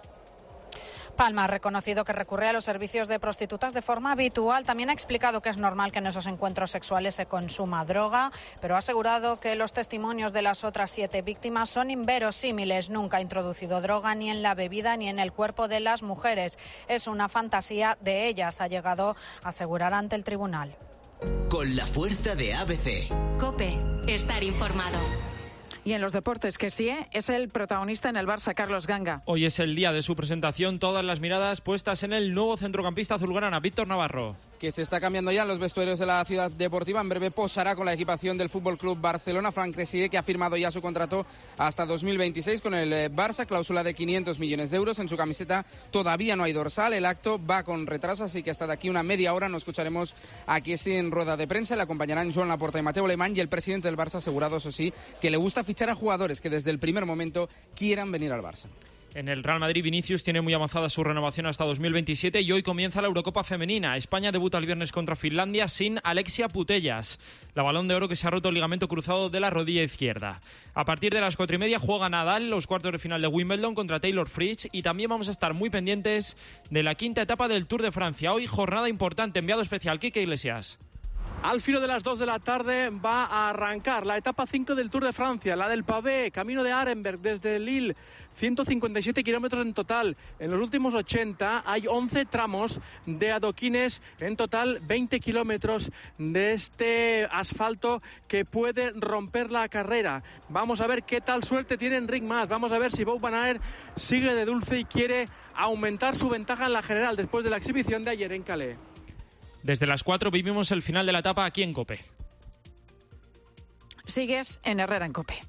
Palma ha reconocido que recurre a los servicios de prostitutas de forma habitual. También ha explicado que es normal que en esos encuentros sexuales se consuma droga, pero ha asegurado que los testimonios de las otras siete víctimas son inverosímiles. Nunca ha introducido droga ni en la bebida ni en el cuerpo de las mujeres. Es una fantasía de ellas, ha llegado a asegurar ante el tribunal. Con la fuerza de A B C. COPE, estar informado. Y en los deportes, que sí, ¿eh? Es el protagonista en el Barça, Carlos Ganga. Hoy es el día de su presentación, todas las miradas puestas en el nuevo centrocampista azulgrana, Víctor Navarro. Que se está cambiando ya en los vestuarios de la ciudad deportiva. En breve posará con la equipación del Fútbol Club Barcelona. Fran Cresier, que ha firmado ya su contrato hasta dos mil veintiséis con el Barça, cláusula de quinientos millones de euros. En su camiseta todavía no hay dorsal. El acto va con retraso, así que hasta de aquí una media hora nos escucharemos aquí en rueda de prensa. Le acompañarán Joan Laporta y Mateo Alemán, y el presidente del Barça ha asegurado, eso sí, que le gusta fichar a jugadores que desde el primer momento quieran venir al Barça. En el Real Madrid, Vinicius tiene muy avanzada su renovación hasta dos mil veintisiete y hoy comienza la Eurocopa Femenina. España debuta el viernes contra Finlandia sin Alexia Putellas, la Balón de Oro que se ha roto el ligamento cruzado de la rodilla izquierda. A partir de las cuatro y media juega Nadal los cuartos de final de Wimbledon contra Taylor Fritz, y también vamos a estar muy pendientes de la quinta etapa del Tour de Francia. Hoy jornada importante, enviado especial Quique Iglesias. Al filo de las dos de la tarde va a arrancar la etapa cinco del Tour de Francia, la del Pavé, camino de Arenberg desde Lille, ciento cincuenta y siete kilómetros en total. En los últimos ochenta hay once tramos de adoquines, en total veinte kilómetros de este asfalto que puede romper la carrera. Vamos a ver qué tal suerte tiene Enric Mas, vamos a ver si Wout van Aert sigue de dulce y quiere aumentar su ventaja en la general después de la exhibición de ayer en Calais. Desde las cuatro vivimos el final de la etapa aquí en COPE. Sigues en Herrera en COPE.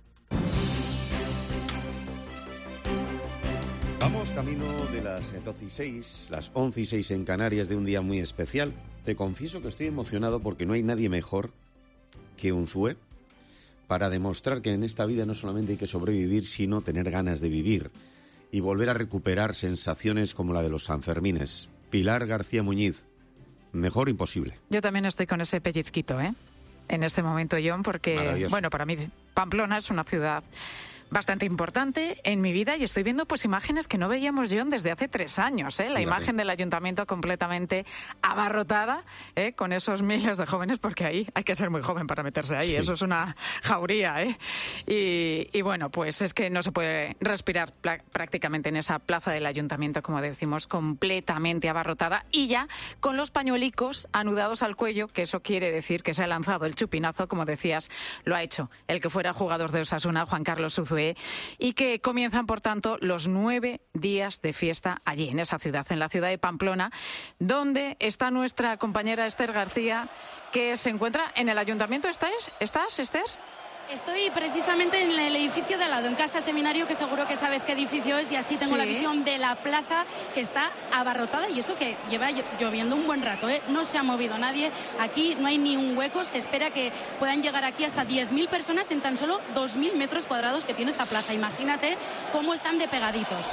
Vamos camino de las doce y seis, las once y seis en Canarias, de un día muy especial. Te confieso que estoy emocionado porque no hay nadie mejor que Unzué para demostrar que en esta vida no solamente hay que sobrevivir, sino tener ganas de vivir y volver a recuperar sensaciones como la de los Sanfermines. Pilar García Muñiz. Mejor imposible. Yo también estoy con ese pellizquito, ¿eh? En este momento, John, porque, bueno, para mí Pamplona es una ciudad bastante importante en mi vida y estoy viendo pues imágenes que no veíamos, John, desde hace tres años, ¿eh? La Fíjate. Imagen del ayuntamiento completamente abarrotada, ¿eh? Con esos miles de jóvenes, porque ahí hay que ser muy joven para meterse ahí, sí. Eso es una jauría, ¿eh? Y, y bueno, pues es que no se puede respirar prácticamente en esa plaza del ayuntamiento, como decimos, completamente abarrotada, y ya con los pañuelicos anudados al cuello, que eso quiere decir que se ha lanzado el chupinazo, como decías, lo ha hecho el que fuera jugador de Osasuna, Juan Carlos Unzué, B y que comienzan, por tanto, los nueve días de fiesta allí, en esa ciudad, en la ciudad de Pamplona, donde está nuestra compañera Esther García, que se encuentra en el ayuntamiento. ¿Estás, ¿Estás Esther? Estoy precisamente en el edificio de al lado, en Casa Seminario, que seguro que sabes qué edificio es, y así tengo sí. la visión de la plaza, que está abarrotada, y eso que lleva lloviendo un buen rato, ¿eh? No se ha movido nadie, aquí no hay ni un hueco, se espera que puedan llegar aquí hasta diez mil personas en tan solo dos mil metros cuadrados que tiene esta plaza. Imagínate cómo están de pegaditos.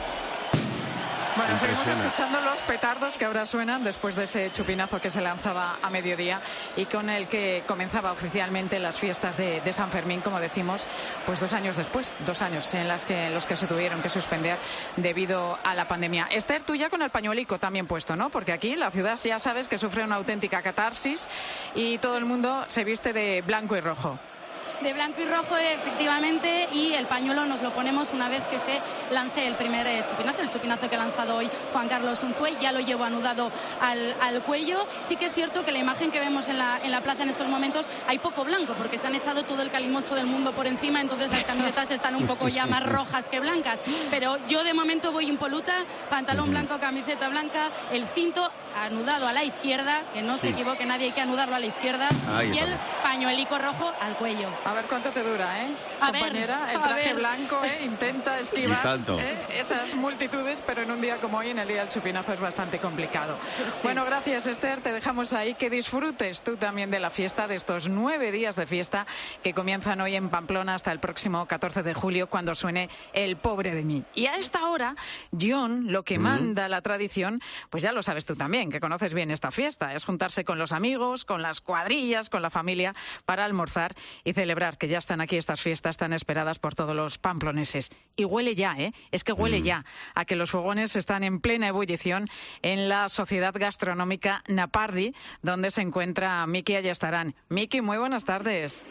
Bueno, seguimos escuchando los petardos que ahora suenan después de ese chupinazo que se lanzaba a mediodía y con el que comenzaba oficialmente las fiestas de, de San Fermín, como decimos, pues dos años después, dos años en, las que, en los que se tuvieron que suspender debido a la pandemia. Esther, tú ya con el pañuelico también puesto, ¿no? Porque aquí la ciudad ya sabes que sufre una auténtica catarsis y todo el mundo se viste de blanco y rojo. De blanco y rojo, efectivamente, y el pañuelo nos lo ponemos una vez que se lance el primer eh, chupinazo, el chupinazo que ha lanzado hoy Juan Carlos Unzué, ya lo llevo anudado al, al cuello. Sí que es cierto que la imagen que vemos en la, en la plaza en estos momentos hay poco blanco, porque se han echado todo el calimocho del mundo por encima, entonces las camisetas están un poco ya más rojas que blancas, pero yo de momento voy impoluta, pantalón blanco, camiseta blanca, el cinto anudado a la izquierda, que no se sí. equivoque nadie, hay que anudarlo a la izquierda, Ahí y estamos. El pañuelico rojo al cuello. A ver cuánto te dura, ¿eh? A Compañera, ver, el traje ver. blanco, ¿eh? Intenta esquivar ¿eh? esas multitudes, pero en un día como hoy, en el día del chupinazo, es bastante complicado. Sí. Bueno, gracias, Esther. Te dejamos ahí. Que disfrutes tú también de la fiesta, de estos nueve días de fiesta que comienzan hoy en Pamplona hasta el próximo catorce de julio, cuando suene El pobre de mí. Y a esta hora, John, lo que mm. manda la tradición, pues ya lo sabes tú también, que conoces bien esta fiesta, es juntarse con los amigos, con las cuadrillas, con la familia, para almorzar y celebrar que ya están aquí estas fiestas tan esperadas por todos los pamploneses. Y huele ya, ¿eh? Es que huele mm. ya a que los fogones están en plena ebullición en la Sociedad Gastronómica Napardi, donde se encuentra Miki Ayestarán. Miki, muy buenas tardes.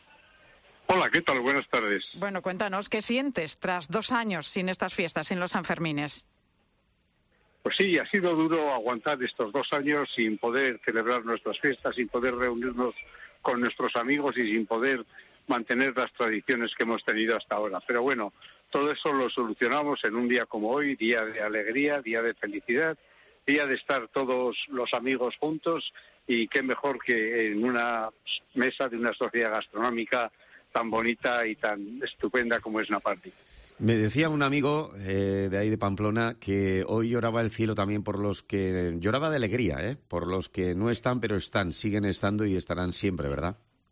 Hola, ¿qué tal? Buenas tardes. Bueno, cuéntanos, ¿qué sientes tras dos años sin estas fiestas, sin los Sanfermines? Pues sí, ha sido duro aguantar estos dos años sin poder celebrar nuestras fiestas, sin poder reunirnos con nuestros amigos y sin poder mantener las tradiciones que hemos tenido hasta ahora. Pero bueno, todo eso lo solucionamos en un día como hoy, día de alegría, día de felicidad, día de estar todos los amigos juntos, y qué mejor que en una mesa de una sociedad gastronómica tan bonita y tan estupenda como es Napardi. Me decía un amigo eh, de ahí de Pamplona que hoy lloraba el cielo también por los que... Lloraba de alegría, ¿eh? Por los que no están, pero están, siguen estando y estarán siempre, ¿verdad?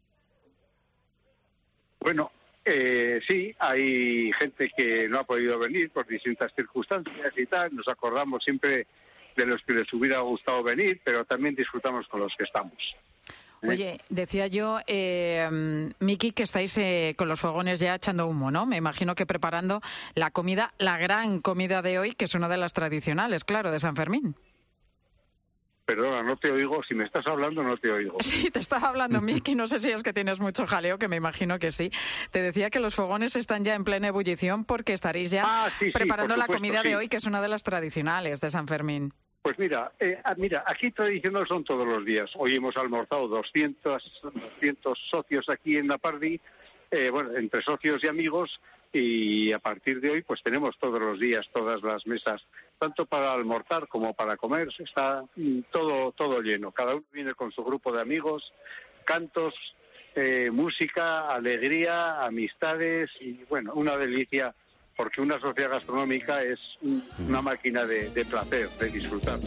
Bueno, eh, sí, hay gente que no ha podido venir por distintas circunstancias y tal. Nos acordamos siempre de los que les hubiera gustado venir, pero también disfrutamos con los que estamos. Oye, decía yo, eh, Miki, que estáis eh, con los fogones ya echando humo, ¿no? Me imagino que preparando la comida, la gran comida de hoy, que es una de las tradicionales, claro, de San Fermín. Perdona, no te oigo. Si me estás hablando, no te oigo. Sí, te estaba hablando, Miki. No sé si es que tienes mucho jaleo, que me imagino que sí. Te decía que los fogones están ya en plena ebullición porque estaréis ya ah, sí, preparando sí, la supuesto, comida sí. de hoy, que es una de las tradicionales de San Fermín. Pues mira, eh, mira, aquí tradicional son todos los días. Hoy hemos almorzado doscientos, doscientos socios aquí en Napardi, eh, bueno, entre socios y amigos, y a partir de hoy pues tenemos todos los días todas las mesas, tanto para almorzar como para comer. Está mm, todo todo lleno. Cada uno viene con su grupo de amigos, cantos, eh, música, alegría, amistades y bueno, una delicia. Porque una sociedad gastronómica es una máquina de, de placer, de disfrutar.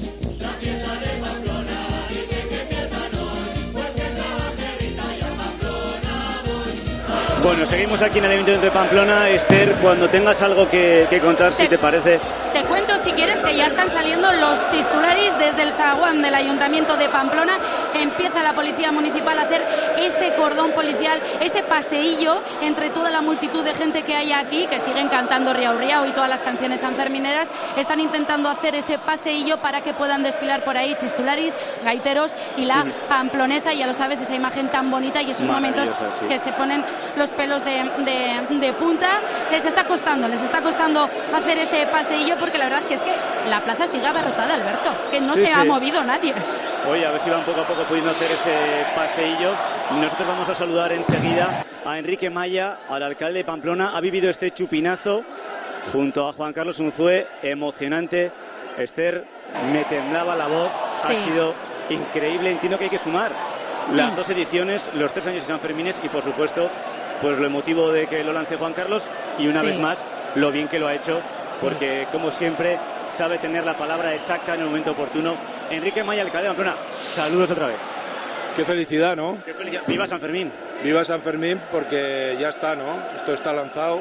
Bueno, seguimos aquí en el Ayuntamiento de Pamplona. Esther, cuando tengas algo que, que contar, si te parece. Te cuento, si quieres, que ya están saliendo los chistularis desde el zaguán del Ayuntamiento de Pamplona. Empieza la Policía Municipal a hacer ese cordón policial, ese paseillo entre toda la multitud de gente que hay aquí, que siguen cantando Riau Riau y todas las canciones sanfermineras. Están intentando hacer ese paseillo para que puedan desfilar por ahí chistularis, gaiteros y la pamplonesa. Ya lo sabes, esa imagen tan bonita y esos momentos sí. que se ponen los pelos de, de, de punta. Les está costando, les está costando hacer ese paseillo, porque la verdad que es que la plaza sigue abarrotada, Alberto. Es que no sí, se sí. ha movido nadie. Oye, a ver si van poco a poco pudiendo hacer ese paseillo. Nosotros vamos a saludar enseguida a Enrique Maya, al alcalde de Pamplona. Ha vivido este chupinazo junto a Juan Carlos Unzué, emocionante. Esther, me temblaba la voz, sí. Ha sido increíble. Entiendo que hay que sumar las mm. dos ediciones, los tres años de San Fermines y, por supuesto, pues lo emotivo de que lo lance Juan Carlos y una sí. vez más lo bien que lo ha hecho, porque como siempre sabe tener la palabra exacta en el momento oportuno. Enrique Maya, alcalde de Pamplona, saludos otra vez. Qué felicidad, ¿no? Qué felicidad. Viva San Fermín. Viva San Fermín, porque ya está, ¿no? Esto está lanzado.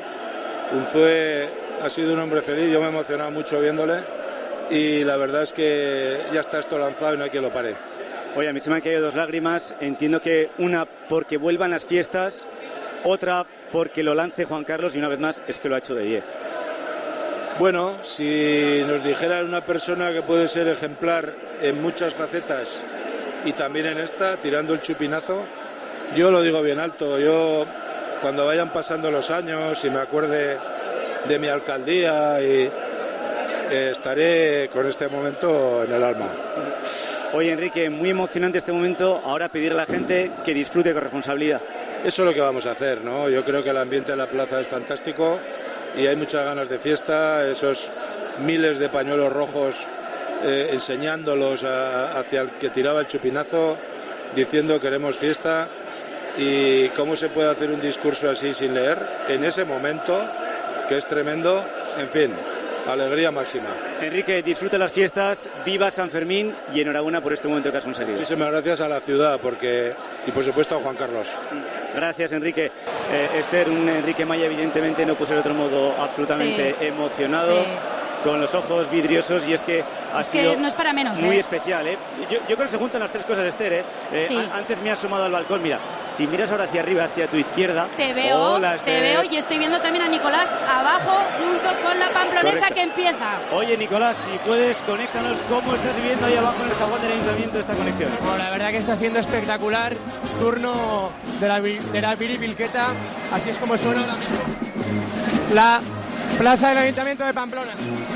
Unzué ha sido un hombre feliz, yo me he emocionado mucho viéndole y la verdad es que ya está esto lanzado y no hay quien lo pare. Oye, a mí se me han caído dos lágrimas. Entiendo que una porque vuelvan las fiestas, otra porque lo lance Juan Carlos y una vez más es que lo ha hecho de diez. Bueno, si nos dijeran una persona que puede ser ejemplar en muchas facetas y también en esta, tirando el chupinazo, yo lo digo bien alto. Yo, cuando vayan pasando los años y me acuerde de mi alcaldía, y eh, estaré con este momento en el alma. Oye, Enrique, muy emocionante este momento. Ahora pedir a la gente que disfrute con responsabilidad. Eso es lo que vamos a hacer, ¿no? Yo creo que el ambiente de la plaza es fantástico y hay muchas ganas de fiesta. Esos miles de pañuelos rojos eh, enseñándolos a, hacia el que tiraba el chupinazo, diciendo queremos fiesta. Y cómo se puede hacer un discurso así sin leer en ese momento, que es tremendo. En fin, alegría máxima. Enrique, disfruta las fiestas, viva San Fermín y enhorabuena por este momento que has conseguido. Muchísimas gracias a la ciudad porque y por supuesto a Juan Carlos. Gracias, Enrique. Eh, Esther, un Enrique Maya evidentemente no puede ser de otro modo absolutamente sí. emocionado. Sí. Con los ojos vidriosos, y es que ha es sido que no es para menos, muy ¿eh? especial. ¿eh? Yo, yo creo que se juntan las tres cosas, Esther. ¿eh? Eh, sí. a, antes me has asomado al balcón. Mira, si miras ahora hacia arriba, hacia tu izquierda. Te veo, hola, te veo y estoy viendo también a Nicolás abajo junto con la pamplonesa. Correcto. Que empieza. Oye, Nicolás, si puedes, conéctanos cómo estás viviendo ahí abajo en el zaguán del Ayuntamiento esta conexión. Bueno, la verdad que está siendo espectacular. Turno de la, de la Piribilqueta, así es como suena ahora mismo la plaza del Ayuntamiento de Pamplona.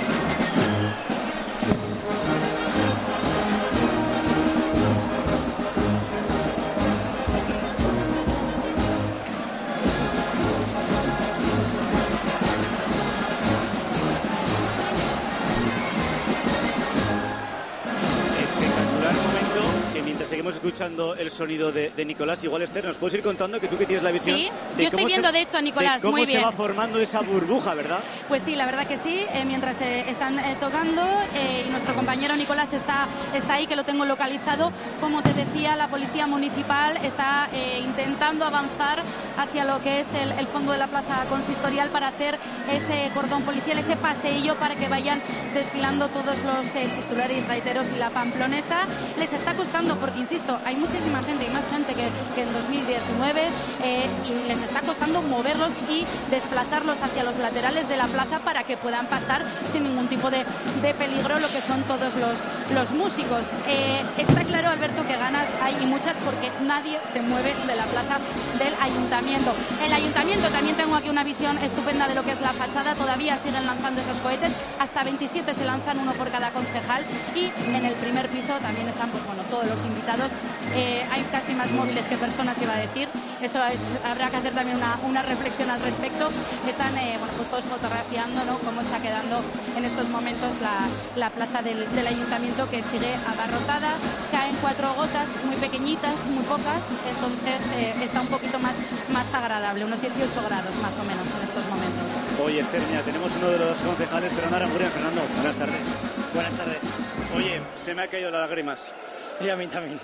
Seguimos escuchando el sonido de, de Nicolás. Igual, Esther, ¿nos puedes ir contando que tú que tienes la visión? Sí, de yo estoy viendo, se, de hecho, a Nicolás, de cómo muy se bien. va formando esa burbuja, ¿verdad? Pues sí, la verdad que sí, eh, mientras eh, están eh, tocando eh, y nuestro compañero Nicolás está, está ahí, que lo tengo localizado. Como te decía, la Policía Municipal está eh, intentando avanzar hacia lo que es el, el fondo de la plaza consistorial para hacer ese cordón policial, ese paseillo para que vayan desfilando todos los eh, chistulares, raiteros y la pamplonesa. Les está costando porque, insisto, hay muchísima gente y más gente que, que en dos mil diecinueve eh, y les está costando moverlos y desplazarlos hacia los laterales de la plaza para que puedan pasar sin ningún tipo de, de peligro lo que son todos los, los músicos. Eh, está claro, Alberto, que ganas hay y muchas porque nadie se mueve de la plaza del Ayuntamiento. El Ayuntamiento, también tengo aquí una visión estupenda de lo que es la fachada, todavía siguen lanzando esos cohetes, hasta veintisiete se lanzan, uno por cada concejal, y en el primer piso también están pues bueno todos los invitados. Eh, hay casi más móviles que personas, iba a decir. Eso es, habrá que hacer también una, una reflexión al respecto. Están eh, bueno, pues todos fotografiando, ¿no?, cómo está quedando en estos momentos la, la plaza del, del Ayuntamiento, que sigue abarrotada. Caen cuatro gotas muy pequeñitas, muy pocas, entonces eh, está un poquito más, más agradable, unos dieciocho grados más o menos en estos momentos. Oye, Esther, mira, tenemos uno de los concejales, Fernando Aranguren. Fernando, buenas tardes. Buenas tardes. Oye, se me ha caído las lágrimas. Y a mí también.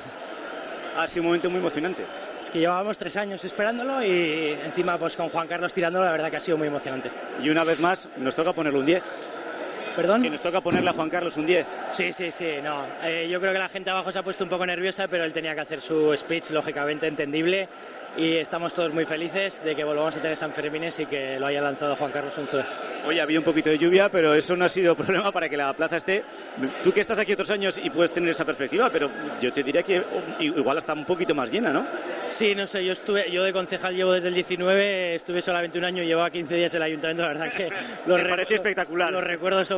Ha sido un momento muy emocionante. Es que llevábamos tres años esperándolo y encima pues con Juan Carlos tirándolo, la verdad que ha sido muy emocionante. Y una vez más nos toca ponerle un diez. ¿Perdón? Que nos toca ponerle a Juan Carlos un diez. Sí, sí, sí, no. Eh, yo creo que la gente abajo se ha puesto un poco nerviosa, pero él tenía que hacer su speech, lógicamente entendible, y estamos todos muy felices de que volvamos a tener San Fermines y que lo haya lanzado Juan Carlos Unzué. Hoy ha habido un poquito de lluvia, pero eso no ha sido problema para que la plaza esté... Tú que estás aquí otros años y puedes tener esa perspectiva, pero yo te diría que igual está un poquito más llena, ¿no? Sí, no sé, yo estuve, yo de concejal llevo desde el diecinueve, estuve solamente un año y llevaba quince días en el Ayuntamiento, la verdad que... Los Me parece espectacular. Los recuerdos son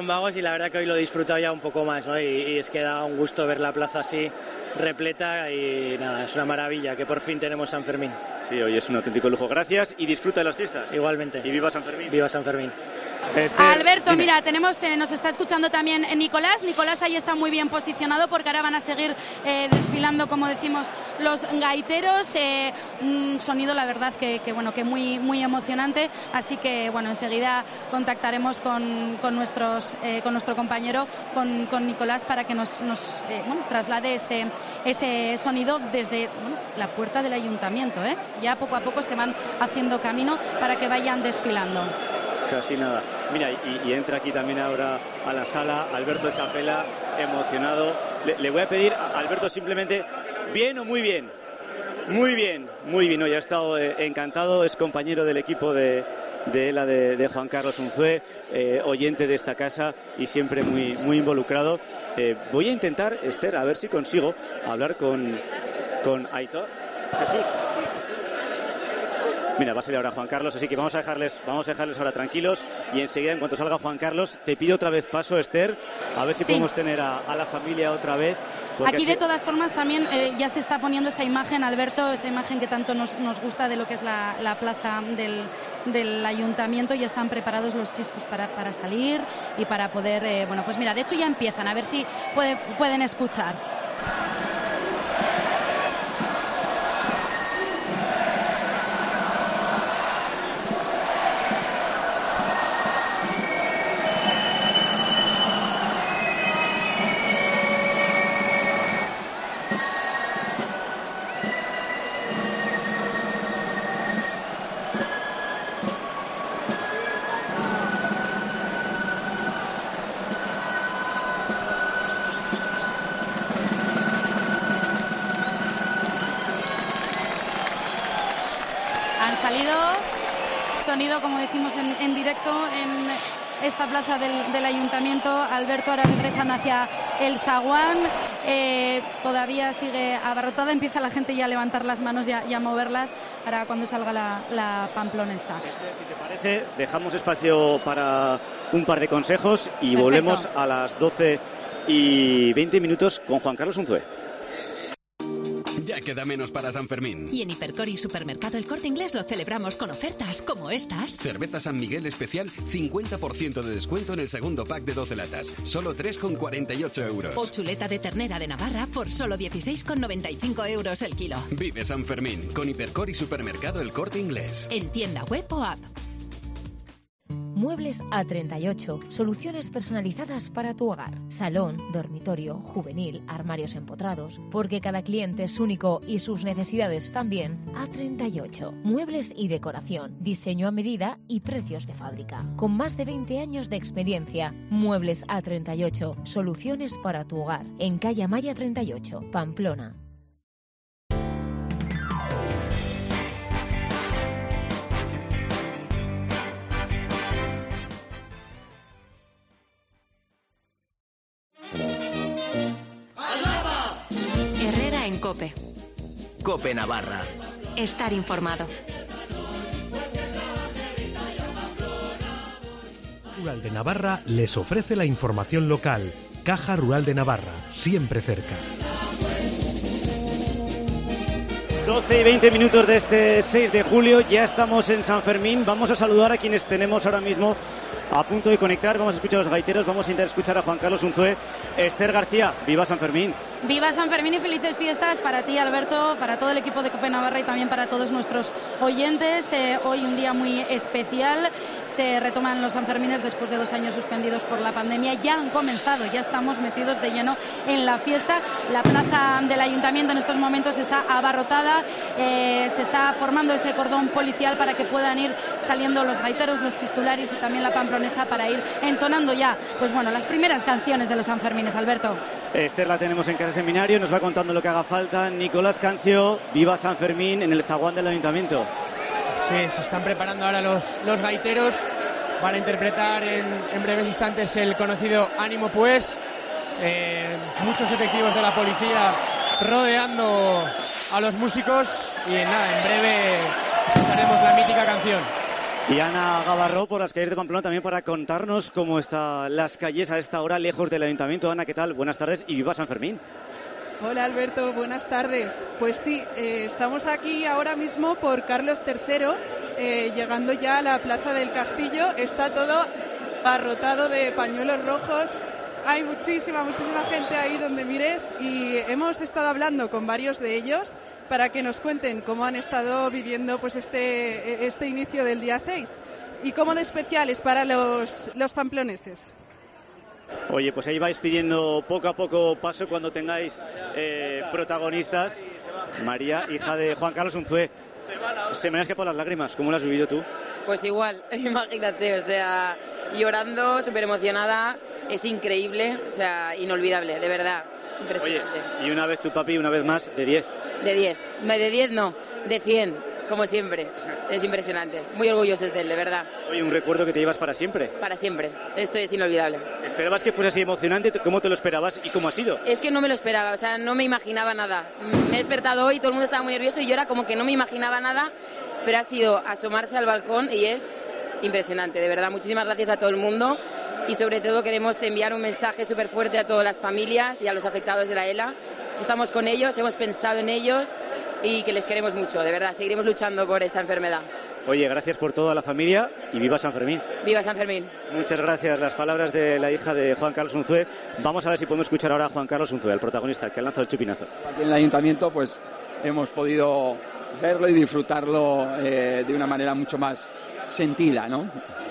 son vagos y la verdad que hoy lo he disfrutado ya un poco más, ¿no? Y, y es que da un gusto ver la plaza así repleta y nada, es una maravilla que por fin tenemos San Fermín. Sí, hoy es un auténtico lujo. Gracias y disfruta de las fiestas. Igualmente. Y viva San Fermín. Viva San Fermín. Esther, Alberto, dime. Mira, tenemos, eh, nos está escuchando también Nicolás. Nicolás ahí está muy bien posicionado porque ahora van a seguir eh, desfilando, como decimos, los gaiteros. Eh, un sonido, la verdad, que, que bueno, que muy, muy emocionante. Así que, bueno, enseguida contactaremos con, con nuestros, eh, con nuestro compañero, con, con Nicolás, para que nos, nos eh, bueno, traslade ese, ese sonido desde bueno, la puerta del ayuntamiento. ¿eh? Ya poco a poco se van haciendo camino para que vayan desfilando. Casi nada. Mira, y, y entra aquí también ahora a la sala Alberto Chapela, emocionado. Le, le voy a pedir a Alberto simplemente, ¿bien o muy bien? Muy bien, muy bien. Hoy ha estado eh, encantado, es compañero del equipo de, de ELA de, de Juan Carlos Unzué, eh, oyente de esta casa y siempre muy, muy involucrado. Eh, voy a intentar, Esther, a ver si consigo hablar con, con Aitor. Jesús. Mira, va a salir ahora Juan Carlos, así que vamos a dejarles, vamos a dejarles ahora tranquilos y enseguida, en cuanto salga Juan Carlos, te pido otra vez paso, Esther, a ver si sí. podemos tener a, a la familia otra vez. Aquí así... de todas formas también eh, ya se está poniendo esta imagen, Alberto, esta imagen que tanto nos, nos gusta de lo que es la, la plaza del, del ayuntamiento. Ya están preparados los chistos para, para salir y para poder, eh, bueno, pues mira, de hecho ya empiezan, a ver si puede, pueden escuchar. Sonido, como decimos, en, en directo en esta plaza del, del ayuntamiento. Alberto, ahora regresan hacia el zaguán. Eh, todavía sigue abarrotada. Empieza la gente ya a levantar las manos y a, y a moverlas para cuando salga la, la pamplonesa. Este, si te parece, dejamos espacio para un par de consejos y Perfecto. Volvemos a las doce y veinte minutos con Juan Carlos Unzué. Ya queda menos para San Fermín. Y en Hipercor y Supermercado El Corte Inglés lo celebramos con ofertas como estas. Cerveza San Miguel especial, cincuenta por ciento de descuento en el segundo pack de doce latas. Solo tres con cuarenta y ocho euros. O chuleta de ternera de Navarra por solo dieciséis con noventa y cinco euros el kilo. Vive San Fermín con Hipercor y Supermercado El Corte Inglés. En tienda web o app. Muebles A treinta y ocho. Soluciones personalizadas para tu hogar. Salón, dormitorio, juvenil, armarios empotrados. Porque cada cliente es único y sus necesidades también. A treinta y ocho. Muebles y decoración. Diseño a medida y precios de fábrica. Con más de veinte años de experiencia. Muebles A treinta y ocho. Soluciones para tu hogar. En calle Amaya treinta y ocho, Pamplona. Herrera en COPE. COPE Navarra. Estar informado. Rural de Navarra les ofrece la información local. Caja Rural de Navarra, siempre cerca. doce y veinte minutos de este seis de julio, ya estamos en San Fermín. Vamos a saludar a quienes tenemos ahora mismo a punto de conectar. Vamos a escuchar a los gaiteros, vamos a intentar escuchar a Juan Carlos Unzué. Esther García, viva San Fermín. Viva San Fermín y felices fiestas para ti, Alberto, para todo el equipo de COPE Navarra y también para todos nuestros oyentes. Eh, hoy un día muy especial. Se retoman los Sanfermines después de dos años suspendidos por la pandemia. Ya han comenzado, ya estamos metidos de lleno en la fiesta. La plaza del ayuntamiento en estos momentos está abarrotada. Eh, se está formando ese cordón policial para que puedan ir saliendo los gaiteros, los chistularis y también la pamplonesa para ir entonando ya, pues bueno, las primeras canciones de los Sanfermines, Alberto. Esther la tenemos en casa seminario, nos va contando lo que haga falta. Nicolás Cancio, viva San Fermín en el zaguán del ayuntamiento. Sí, se están preparando ahora los, los gaiteros para interpretar en, en breves instantes el conocido Ánimo Pues. Eh, muchos efectivos de la policía rodeando a los músicos y nada, en breve escucharemos la mítica canción. Y Ana Gavarró por las calles de Pamplona también para contarnos cómo están las calles a esta hora lejos del ayuntamiento. Ana, ¿qué tal? Buenas tardes y viva San Fermín. Hola Alberto, buenas tardes. Pues sí, eh, estamos aquí ahora mismo por Carlos tercero, eh, llegando ya a la Plaza del Castillo. Está todo abarrotado de pañuelos rojos. Hay muchísima, muchísima gente ahí donde mires y hemos estado hablando con varios de ellos para que nos cuenten cómo han estado viviendo pues este, este inicio del día seis y cómo de especial es para los, los pamploneses. Oye, pues ahí vais pidiendo poco a poco paso cuando tengáis eh, protagonistas. María, hija de Juan Carlos Unzué, se me han escapado las lágrimas. ¿Cómo lo has vivido tú? Pues igual, imagínate, o sea, llorando, súper emocionada, es increíble, o sea, inolvidable, de verdad, impresionante. Oye, y una vez tu papi, una vez más, de diez. De diez, no, de diez no, de cien, como siempre, es impresionante, muy orgullosos de él, de verdad. Oye, un recuerdo que te llevas para siempre. Para siempre, esto es inolvidable. ¿Esperabas que fuese así emocionante? ¿Cómo te lo esperabas y cómo ha sido? Es que no me lo esperaba, o sea, no me imaginaba nada. Me he despertado hoy, todo el mundo estaba muy nervioso y yo era como que no me imaginaba nada, pero ha sido asomarse al balcón y es impresionante, de verdad. Muchísimas gracias a todo el mundo y sobre todo queremos enviar un mensaje súper fuerte a todas las familias y a los afectados de la ELA. Estamos con ellos, hemos pensado en ellos y que les queremos mucho, de verdad. Seguiremos luchando por esta enfermedad. Oye, gracias por toda la familia y viva San Fermín. Viva San Fermín. Muchas gracias. Las palabras de la hija de Juan Carlos Unzué. Vamos a ver si podemos escuchar ahora a Juan Carlos Unzué, el protagonista, el que ha lanzado el chupinazo. Aquí en el ayuntamiento pues hemos podido verlo y disfrutarlo eh, de una manera mucho más sentida, ¿no?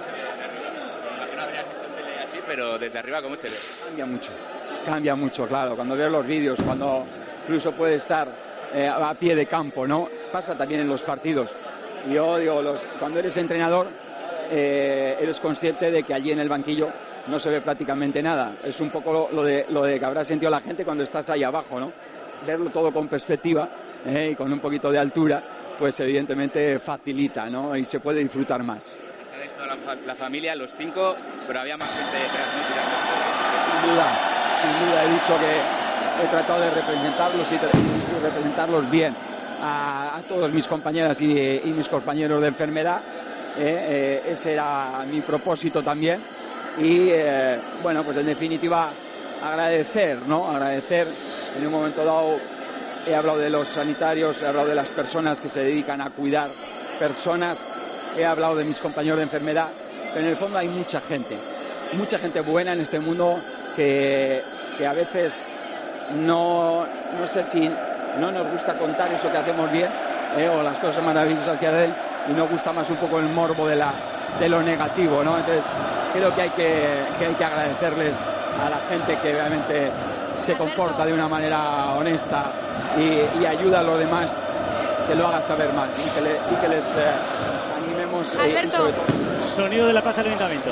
Así, pero desde arriba, ¿cómo se ve? Cambia mucho, cambia mucho, claro. Cuando ves los vídeos, cuando incluso puedes estar eh, a pie de campo, ¿no? Pasa también en los partidos. Yo digo, los, cuando eres entrenador, eh, eres consciente de que allí en el banquillo no se ve prácticamente nada. Es un poco lo, lo, de, lo de que habrá sentido la gente cuando estás ahí abajo, ¿no? Verlo todo con perspectiva eh, y con un poquito de altura, pues evidentemente facilita, ¿no? Y se puede disfrutar más. Estaréis toda la, la familia, los cinco, pero había más gente detrás, ¿no? Sin duda, sin duda he dicho que he tratado de representarlos y, y representarlos bien a, a todos mis compañeras y, y mis compañeros de enfermedad. Eh, eh, ese era mi propósito también. Y eh, bueno, pues en definitiva agradecer, ¿no? Agradecer en un momento dado. He hablado de los sanitarios, he hablado de las personas que se dedican a cuidar personas, he hablado de mis compañeros de enfermedad, pero en el fondo hay mucha gente, mucha gente buena en este mundo que, que a veces no, no sé si no nos gusta contar eso que hacemos bien eh, o las cosas maravillosas que hacen y nos gusta más un poco el morbo de, la, de lo negativo, ¿no? Entonces creo que hay que, que hay que agradecerles a la gente que realmente se comporta de una manera honesta y, y ayuda a los demás, que lo haga saber más y que, le, y que les eh, animemos eh, y sobre todo. Sonido de la plaza del ayuntamiento.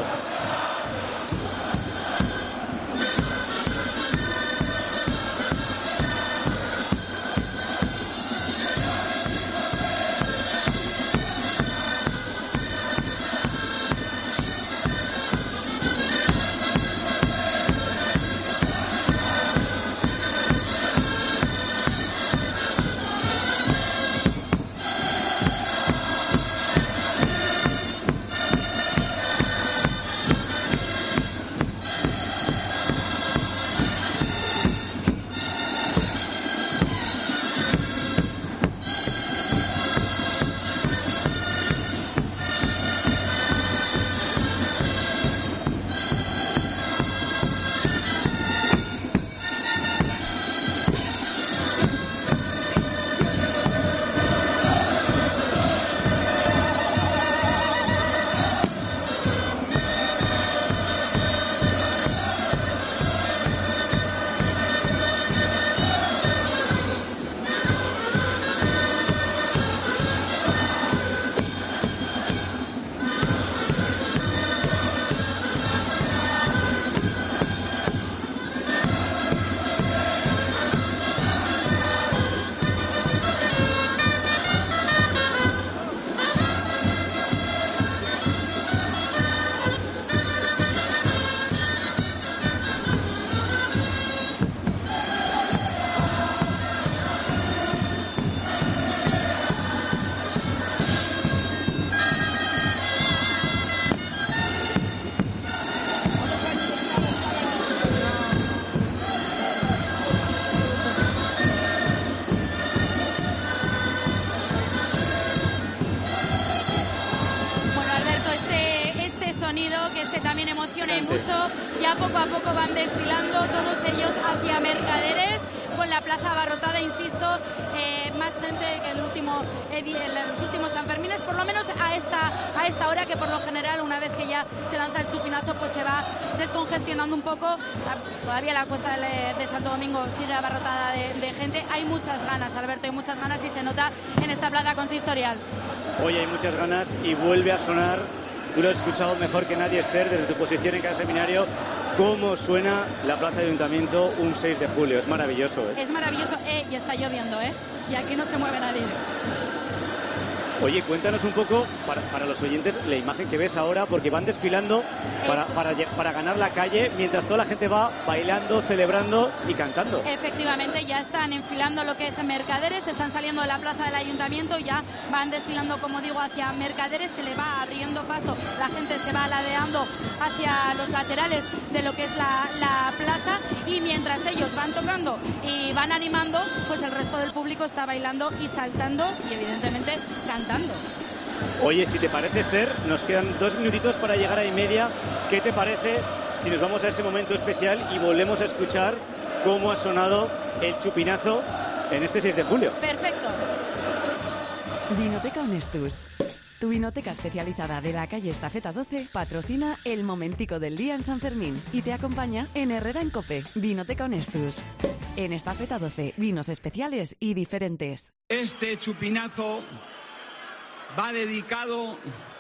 Exactamente. mucho. Ya poco a poco van desfilando todos ellos hacia Mercaderes, con la plaza abarrotada, insisto, eh, más gente que el último, eh, en los últimos Sanfermines, por lo menos a esta, a esta hora, que por lo general, una vez que ya se lanza el chupinazo, pues se va descongestionando un poco. Todavía la Cuesta de, de Santo Domingo sigue abarrotada de, de gente. Hay muchas ganas, Alberto, hay muchas ganas, y se nota en esta plaza consistorial. Hoy hay muchas ganas y vuelve a sonar, tú lo has escuchado mejor que nadie, Esther, desde tu posición en cada seminario, cómo suena la plaza de Ayuntamiento un seis de julio. Es maravilloso, ¿eh? Es maravilloso, eh, y está lloviendo, ¿eh? Y aquí no se mueve nadie. Oye, cuéntanos un poco, para, para los oyentes, la imagen que ves ahora, porque van desfilando para, para, para ganar la calle, mientras toda la gente va bailando, celebrando y cantando. Efectivamente, ya están enfilando lo que es Mercaderes, están saliendo de la plaza del Ayuntamiento, ya van desfilando, como digo, hacia Mercaderes, se le va abriendo paso, la gente se va ladeando hacia los laterales de lo que es la, la plaza, y mientras ellos van tocando y van animando, pues el resto del público está bailando y saltando y evidentemente cantando. Oye, si te parece, Esther, nos quedan dos minutitos para llegar a y media. ¿Qué te parece si nos vamos a ese momento especial y volvemos a escuchar cómo ha sonado el chupinazo en este seis de julio? Perfecto. Vinoteca Honestus, tu vinoteca especializada de la calle Estafeta doce, patrocina el momentico del día en San Fermín y te acompaña en Herrera en Cope. Vinoteca Honestus. En Estafeta doce, vinos especiales y diferentes. Este chupinazo va dedicado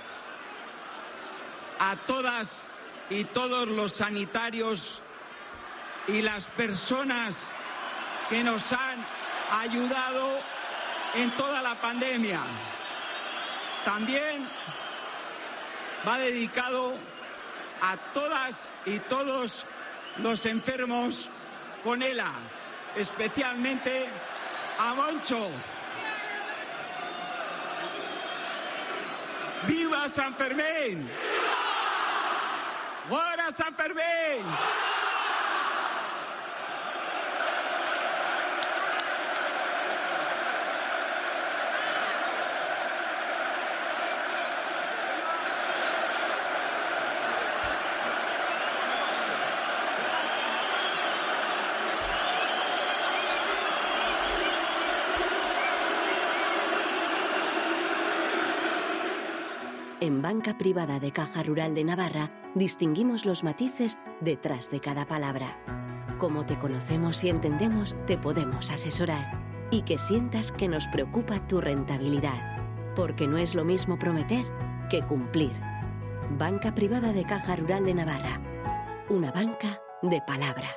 a todas y todos los sanitarios y las personas que nos han ayudado en toda la pandemia. También va dedicado a todas y todos los enfermos con ELA, especialmente a Moncho. ¡Viva San Fermín! ¡Gora San Fermín! En Banca Privada de Caja Rural de Navarra distinguimos los matices detrás de cada palabra. Como te conocemos y entendemos, te podemos asesorar y que sientas que nos preocupa tu rentabilidad, porque no es lo mismo prometer que cumplir. Banca Privada de Caja Rural de Navarra. Una banca de palabra.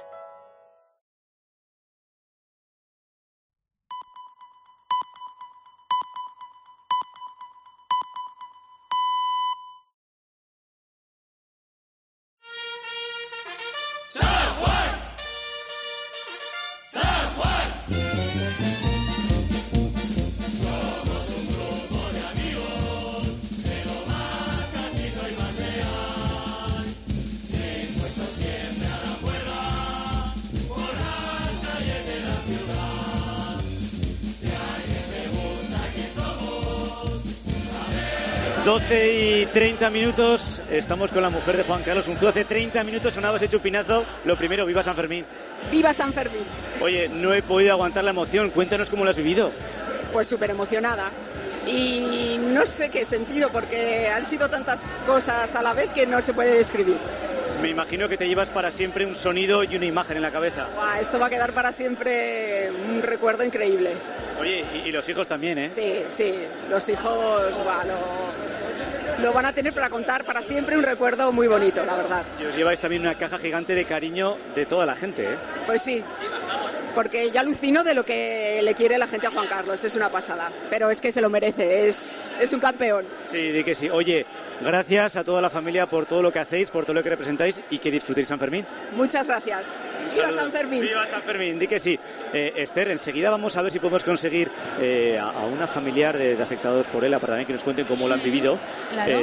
doce y treinta minutos, estamos con la mujer de Juan Carlos Unzué. Hace treinta minutos sonaba ese chupinazo. Lo primero, viva San Fermín. ¡Viva San Fermín! Oye, no he podido aguantar la emoción. Cuéntanos cómo lo has vivido. Pues súper emocionada. Y no sé qué sentido, porque han sido tantas cosas a la vez que no se puede describir. Me imagino que te llevas para siempre un sonido y una imagen en la cabeza. Buah, esto va a quedar para siempre un recuerdo increíble. Oye, y, y los hijos también, ¿eh? Sí, sí, los hijos, buah, lo, lo van a tener para contar para siempre, un recuerdo muy bonito, la verdad. Y os lleváis también una caja gigante de cariño de toda la gente, ¿eh? Pues sí, porque ya alucino de lo que le quiere la gente a Juan Carlos, es una pasada, pero es que se lo merece, es, es un campeón. Sí, di que sí. Oye, gracias a toda la familia por todo lo que hacéis, por todo lo que representáis y que disfrutéis San Fermín. Muchas gracias. ¡Viva San Fermín! ¡Viva San Fermín! Di que sí. Eh, Esther, enseguida vamos a ver si podemos conseguir eh, a, a una familiar de, de afectados por ELA para también que nos cuenten cómo lo han vivido. Claro. Eh,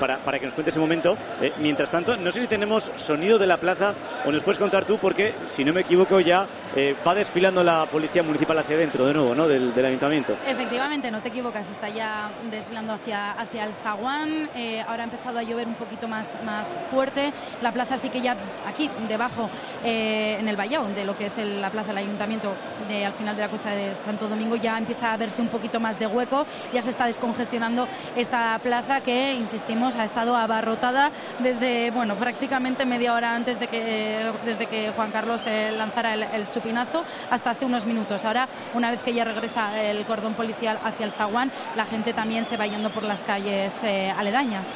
para, para que nos cuente ese momento. Eh, mientras tanto, no sé si tenemos sonido de la plaza o nos puedes contar tú, porque si no me equivoco ya eh, va desfilando la policía municipal hacia adentro de nuevo, ¿no? Del, del ayuntamiento. Efectivamente, no te equivocas, está ya desfilando hacia, hacia el zaguán. Eh, ahora ha empezado a llover un poquito más, más fuerte. La plaza sí que ya aquí debajo, eh, en el vallado de lo que es el, la plaza del ayuntamiento, de, al final de la cuesta de Santo Domingo, ya empieza a verse un poquito más de hueco, ya se está descongestionando esta plaza que, insistimos, ha estado abarrotada desde, bueno, prácticamente media hora antes de que, desde que Juan Carlos eh, lanzara el, el chupinazo hasta hace unos minutos. Ahora, una vez que ya regresa el cordón policial hacia el zaguán, la gente también se va yendo por las calles eh, aledañas.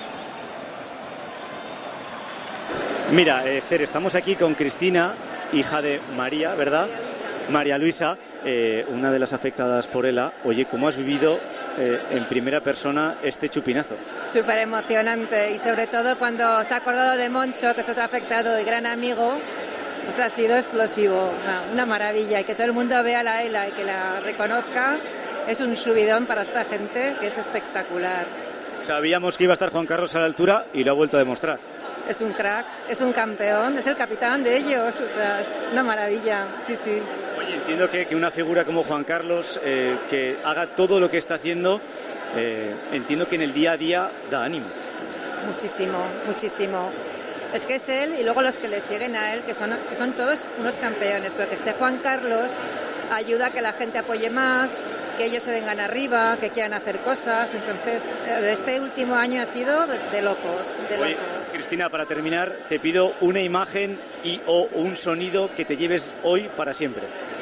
Mira, Esther, estamos aquí con Cristina, hija de María, ¿verdad? María Luisa, eh, una de las afectadas por ELA. Oye, ¿cómo has vivido eh, en primera persona este chupinazo? Súper emocionante, y sobre todo cuando se ha acordado de Moncho, que es otro afectado y gran amigo, pues ha sido explosivo, una, una maravilla, y que todo el mundo vea la ELA y que la reconozca es un subidón para esta gente que es espectacular. Sabíamos que iba a estar Juan Carlos a la altura y lo ha vuelto a demostrar. Es un crack, es un campeón, es el capitán de ellos, o sea, es una maravilla, sí, sí. Oye, entiendo que, que una figura como Juan Carlos, eh, que haga todo lo que está haciendo, eh, entiendo que en el día a día da ánimo. Muchísimo, muchísimo. Es que es él y luego los que le siguen a él, que son, que son todos unos campeones, pero que esté Juan Carlos ayuda a que la gente apoye más, que ellos se vengan arriba, que quieran hacer cosas. Entonces, este último año ha sido de, de locos, de Oye, locos. Cristina, para terminar, te pido una imagen y o un sonido que te lleves hoy para siempre.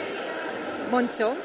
Moncho,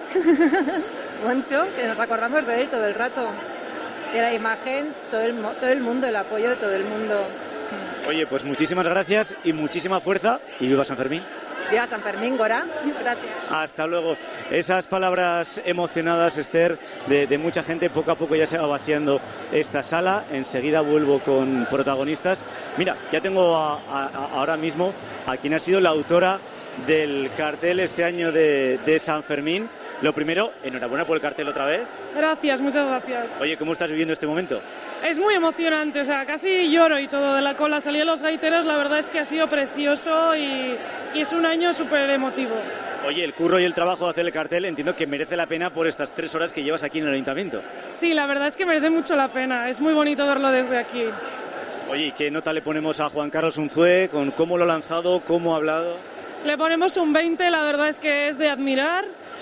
Moncho, que nos acordamos de él todo el rato. De la imagen, todo el, todo el mundo, el apoyo de todo el mundo. Oye, pues muchísimas gracias y muchísima fuerza y viva San Fermín. Viva San Fermín, Gora. Gracias. Hasta luego. Esas palabras emocionadas, Esther, de, de mucha gente. Poco a poco ya se va vaciando esta sala. Enseguida vuelvo con protagonistas. Mira, ya tengo a, a, a ahora mismo a quien ha sido la autora del cartel este año de, de San Fermín. Lo primero, enhorabuena por el cartel otra vez. Gracias, muchas gracias. Oye, ¿cómo estás viviendo este momento? Es muy emocionante, o sea, casi lloro y todo de la cola. Salí a los gaiteros, la verdad es que ha sido precioso y, y es un año súper emotivo. Oye, el curro y el trabajo de hacer el cartel entiendo que merece la pena por estas tres horas que llevas aquí en el ayuntamiento. Sí, la verdad es que merece mucho la pena, es muy bonito verlo desde aquí. Oye, ¿qué nota le ponemos a Juan Carlos Unzué con cómo lo ha lanzado, cómo ha hablado? Le ponemos un veinte, la verdad es que es de admirar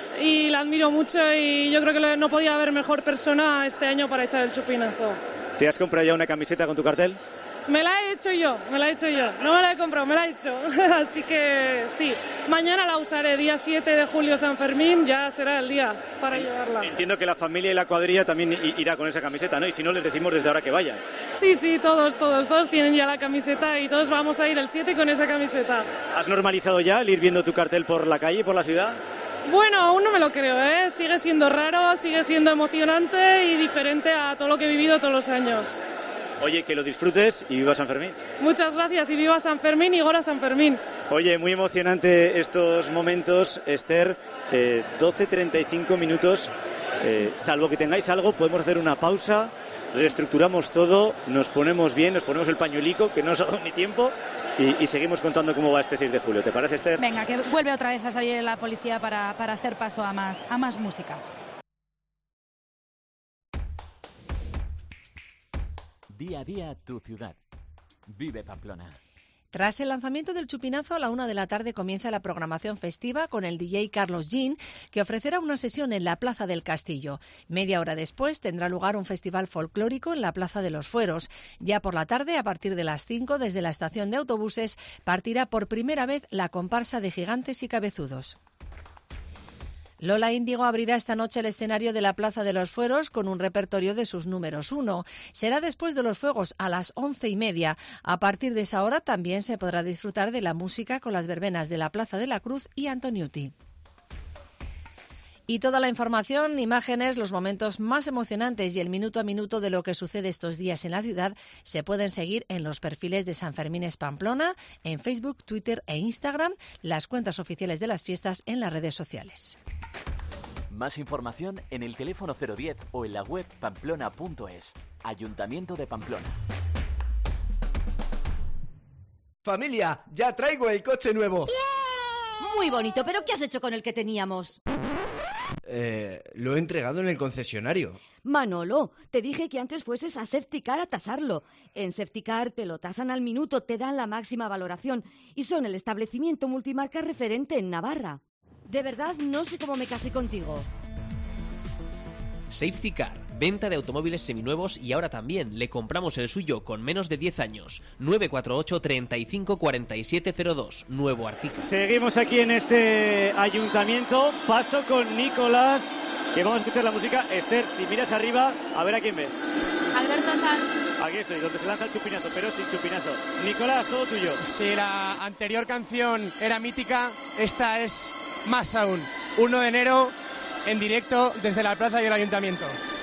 y la admiro mucho y yo creo que no podía haber mejor persona este año para echar el chupinazo. ¿Te has comprado ya una camiseta con tu cartel? Me la he hecho yo, me la he hecho yo. No me la he comprado, me la he hecho. Así que sí, mañana la usaré, día siete de julio San Fermín, ya será el día para llevarla. Entiendo que la familia y la cuadrilla también irá con esa camiseta, ¿no? Y si no, les decimos desde ahora que vayan. Sí, sí, todos, todos, todos tienen ya la camiseta y todos vamos a ir el siete con esa camiseta. ¿Has normalizado ya el ir viendo tu cartel por la calle, por la ciudad? Bueno, aún no me lo creo, ¿eh? Sigue siendo raro, sigue siendo emocionante y diferente a todo lo que he vivido todos los años. Oye, que lo disfrutes y viva San Fermín. Muchas gracias y viva San Fermín y Gora San Fermín. Oye, muy emocionante estos momentos, Esther. Eh, doce treinta y cinco minutos. Eh, salvo que tengáis algo, podemos hacer una pausa, reestructuramos todo, nos ponemos bien, nos ponemos el pañuelico, que no os ha dado ni tiempo, y, y seguimos contando cómo va este seis de julio. ¿Te parece, Esther? Venga, que vuelve otra vez a salir la policía para, para hacer paso a más, a más música. Día a día tu ciudad. Vive Pamplona. Tras el lanzamiento del chupinazo, a la una de la tarde comienza la programación festiva con el D J Carlos Jean, que ofrecerá una sesión en la Plaza del Castillo. Media hora después tendrá lugar un festival folclórico en la Plaza de los Fueros. Ya por la tarde, a partir de las cinco, desde la estación de autobuses, partirá por primera vez la comparsa de Gigantes y Cabezudos. Lola Índigo abrirá esta noche el escenario de la Plaza de los Fueros con un repertorio de sus números uno. Será después de los fuegos a las once y media. A partir de esa hora también se podrá disfrutar de la música con las verbenas de la Plaza de la Cruz y Antoniuti. Y toda la información, imágenes, los momentos más emocionantes y el minuto a minuto de lo que sucede estos días en la ciudad se pueden seguir en los perfiles de San Fermín Pamplona, en Facebook, Twitter e Instagram, las cuentas oficiales de las fiestas en las redes sociales. Más información en el teléfono cero diez o en la web pamplona punto es. Ayuntamiento de Pamplona. Familia, ya traigo el coche nuevo. Muy bonito, pero ¿qué has hecho con el que teníamos? Eh, lo he entregado en el concesionario. Manolo, te dije que antes fueses a Safetycar a tasarlo. En Safetycar te lo tasan al minuto, te dan la máxima valoración y son el establecimiento multimarca referente en Navarra. De verdad, no sé cómo me casé contigo. Safetycar, venta de automóviles seminuevos y ahora también le compramos el suyo con menos de diez años. nueve cuatro ocho, treinta y cinco, cuarenta y siete cero dos, nuevo artículo. Seguimos aquí en este ayuntamiento. Paso con Nicolás, que vamos a escuchar la música. Esther, si miras arriba, a ver a quién ves. Alberto Sanz. Aquí estoy, donde se lanza el chupinazo, pero sin chupinazo. Nicolás, todo tuyo. Si la anterior canción era mítica, esta es más aún. uno de enero, en directo desde la plaza y el ayuntamiento.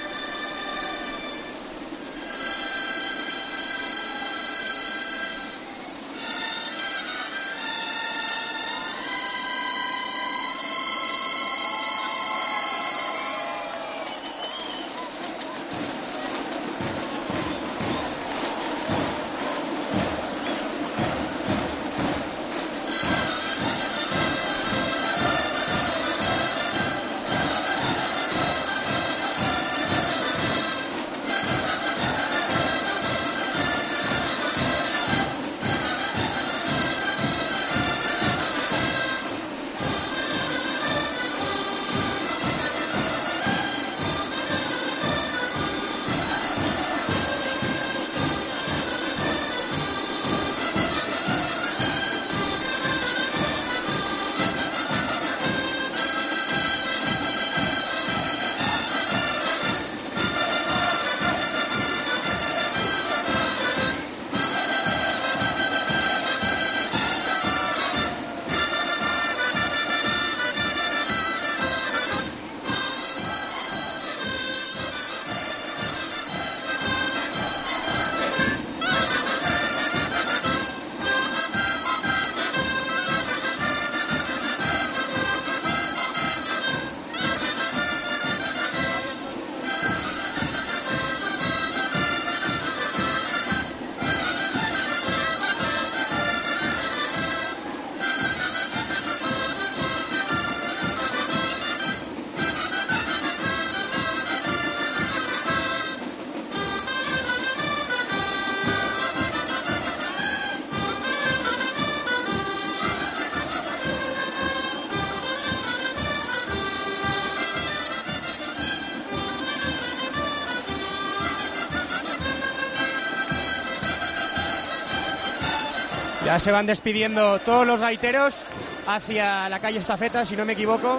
Ya se van despidiendo todos los gaiteros hacia la calle Estafeta, si no me equivoco,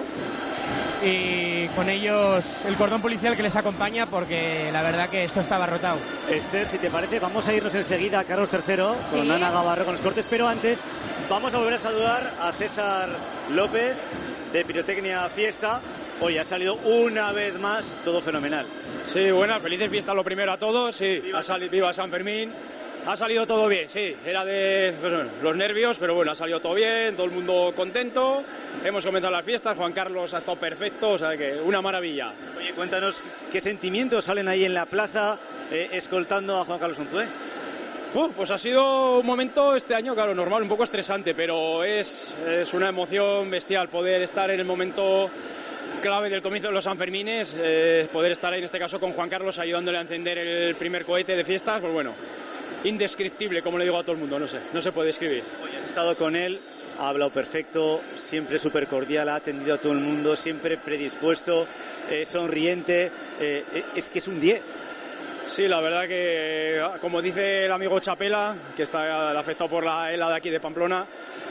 y con ellos el cordón policial que les acompaña, porque la verdad que esto está abarrotado. Esther, si te parece, vamos a irnos enseguida a Carlos tercero con ¿Sí? Ana Gavarro con los cortes, pero antes vamos a volver a saludar a César López de Pirotecnia Fiesta. Hoy ha salido una vez más todo fenomenal. Sí, buenas, felices fiestas lo primero a todos, sí, viva, ha salido, viva San Fermín. Ha salido todo bien, sí, era de pues bueno, los nervios, pero bueno, ha salido todo bien, todo el mundo contento, hemos comenzado las fiestas, Juan Carlos ha estado perfecto, o sea que una maravilla. Oye, cuéntanos, ¿qué sentimientos salen ahí en la plaza eh, escoltando a Juan Carlos Unzué? Uh, pues ha sido un momento este año, claro, normal, un poco estresante, pero es, es una emoción bestial poder estar en el momento clave del comienzo de los Sanfermines, eh, poder estar ahí en este caso con Juan Carlos ayudándole a encender el primer cohete de fiestas, pues bueno, indescriptible, como le digo a todo el mundo, no sé, no se puede describir. Hoy has estado con él, ha hablado perfecto, siempre súper cordial, ha atendido a todo el mundo, siempre predispuesto, eh, sonriente, eh, es que es un diez. Sí, la verdad que, como dice el amigo Chapela, que está afectado por la ELA de aquí de Pamplona,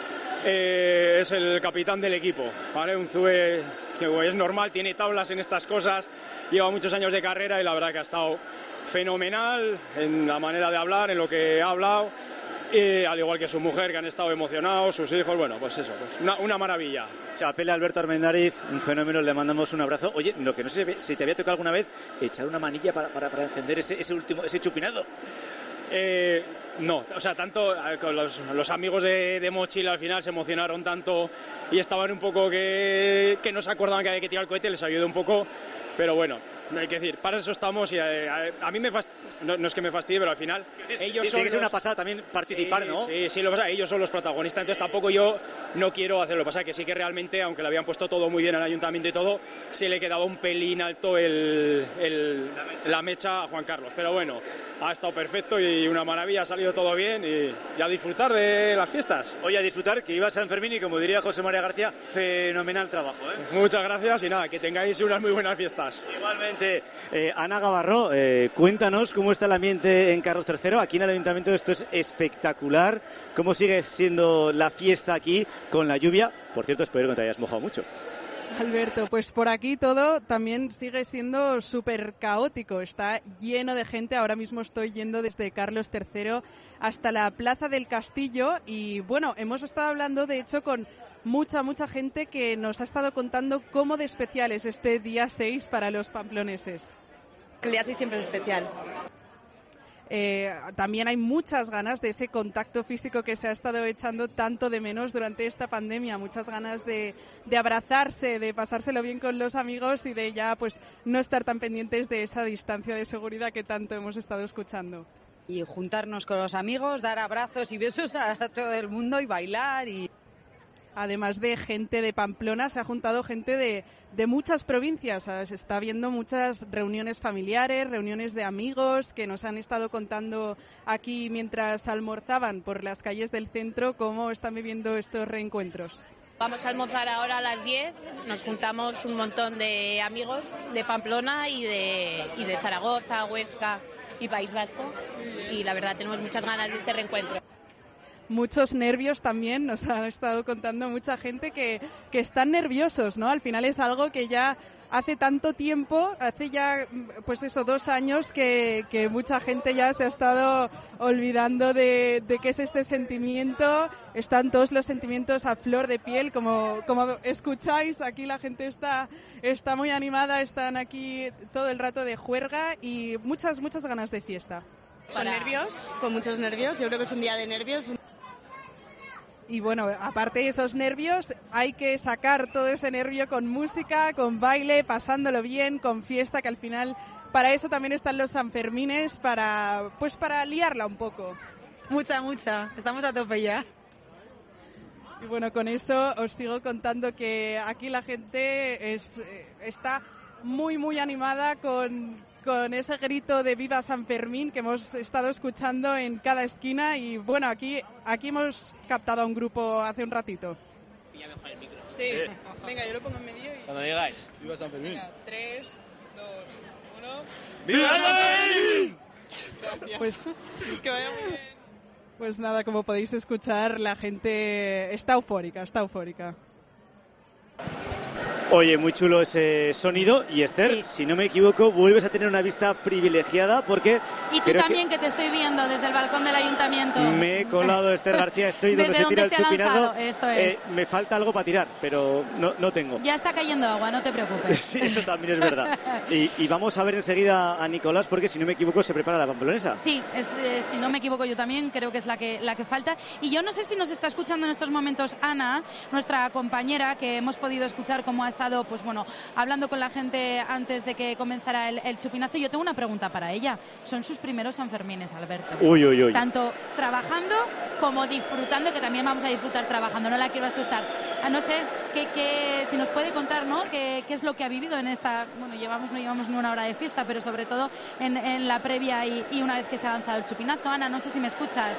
eh, es el capitán del equipo, ¿vale? Unzué, que es normal, tiene tablas en estas cosas, lleva muchos años de carrera y la verdad que ha estado fenomenal en la manera de hablar, en lo que ha hablado, y al igual que su mujer, que han estado emocionados, sus hijos, bueno, pues eso, pues una, una maravilla. Chapela, Alberto Armendáriz, un fenómeno, le mandamos un abrazo. Oye, lo que no sé si te había tocado alguna vez, echar una manilla para, para, para encender ese, ese último, ese chupinado. Eh, no, o sea, tanto con los, los amigos de, de Mochila al final se emocionaron tanto y estaban un poco que, que no se acordaban que había que tirar el cohete, les ayudó un poco, pero bueno, no hay que decir, para eso estamos y a, a, a mí me fast... no, no es que me fastidie, pero al final ellos son tiene que ser los... una pasada también participar, sí, ¿no? Sí, sí, lo que pasa, ellos son los protagonistas, entonces tampoco yo no quiero hacerlo. Lo que pasa es que sí que realmente, aunque le habían puesto todo muy bien al ayuntamiento y todo, se le quedaba un pelín alto el, el, la, mecha. la mecha a Juan Carlos. Pero bueno, ha estado perfecto y una maravilla, ha salido todo bien y, y a disfrutar de las fiestas. Oye, a disfrutar, que iba a San Fermín y como diría José María García, fenomenal trabajo, ¿eh? Muchas gracias y nada, que tengáis unas muy buenas fiestas. Igualmente. Eh, Ana Gavarró, eh, cuéntanos cómo está el ambiente en Carlos tercero. Aquí en el Ayuntamiento esto es espectacular. ¿Cómo sigue siendo la fiesta aquí con la lluvia? Por cierto, espero que no te hayas mojado mucho. Alberto, pues por aquí todo también sigue siendo súper caótico. Está lleno de gente. Ahora mismo estoy yendo desde Carlos tercero hasta la Plaza del Castillo y bueno, hemos estado hablando de hecho con mucha, mucha gente que nos ha estado contando cómo de especial es este día seis para los pamploneses. El día seis siempre es especial. Eh, también hay muchas ganas de ese contacto físico que se ha estado echando tanto de menos durante esta pandemia, muchas ganas de, de abrazarse, de pasárselo bien con los amigos y de ya pues no estar tan pendientes de esa distancia de seguridad que tanto hemos estado escuchando. Y juntarnos con los amigos, dar abrazos y besos a todo el mundo y bailar y... Además de gente de Pamplona, se ha juntado gente de, de muchas provincias. Se está viendo muchas reuniones familiares, reuniones de amigos que nos han estado contando aquí mientras almorzaban por las calles del centro cómo están viviendo estos reencuentros. Vamos a almorzar ahora a las diez, nos juntamos un montón de amigos de Pamplona y de, y de Zaragoza, Huesca y País Vasco y la verdad tenemos muchas ganas de este reencuentro. Muchos nervios también, nos han estado contando mucha gente que, que están nerviosos, ¿no? Al final es algo que ya hace tanto tiempo, hace ya, pues eso, dos años que, que mucha gente ya se ha estado olvidando de, de qué es este sentimiento. Están todos los sentimientos a flor de piel, como, como escucháis, aquí la gente está, está muy animada, están aquí todo el rato de juerga y muchas, muchas ganas de fiesta. Con nervios, con muchos nervios, yo creo que es un día de nervios. Y bueno, aparte de esos nervios, hay que sacar todo ese nervio con música, con baile, pasándolo bien, con fiesta, que al final para eso también están los Sanfermines, para, pues para liarla un poco. Mucha, mucha, estamos a tope ya. Y bueno, con eso os sigo contando que aquí la gente es, está muy, muy animada con... con ese grito de Viva San Fermín que hemos estado escuchando en cada esquina y bueno, aquí aquí hemos captado a un grupo hace un ratito. Sí, sí. Venga, yo lo pongo en medio y... Cuando digáis, Viva San Fermín. Venga, tres, dos, uno... ¡Viva San Fermín! Gracias. Pues, que vaya muy bien. Pues nada, como podéis escuchar, la gente está eufórica, está eufórica. Oye, muy chulo ese sonido y Esther, sí. Si no me equivoco, vuelves a tener una vista privilegiada porque... Y tú también que... que te estoy viendo desde el balcón del ayuntamiento. Me he colado, Esther García, estoy donde se tira el chupinazo. Eso es. Eh, me falta algo para tirar, pero no, no tengo. Ya está cayendo agua, no te preocupes. Sí, eso también es verdad. Y, y vamos a ver enseguida a Nicolás porque si no me equivoco se prepara la pamplonesa. Sí, es, eh, si no me equivoco yo también, creo que es la que, la que falta. Y yo no sé si nos está escuchando en estos momentos Ana, nuestra compañera, que hemos podido escuchar cómo ha estado, pues bueno, hablando con la gente antes de que comenzara el, el chupinazo. Yo tengo una pregunta para ella. Son sus primeros Sanfermines, Alberto. Uy, uy, uy. Tanto trabajando como disfrutando, que también vamos a disfrutar trabajando. No la quiero asustar. A no sé, que, que, si nos puede contar, ¿no? ¿Qué, qué es lo que ha vivido en esta... Bueno, llevamos no llevamos ni una hora de fiesta, pero sobre todo en, en la previa y, y una vez que se ha lanzado el chupinazo. Ana, no sé si me escuchas.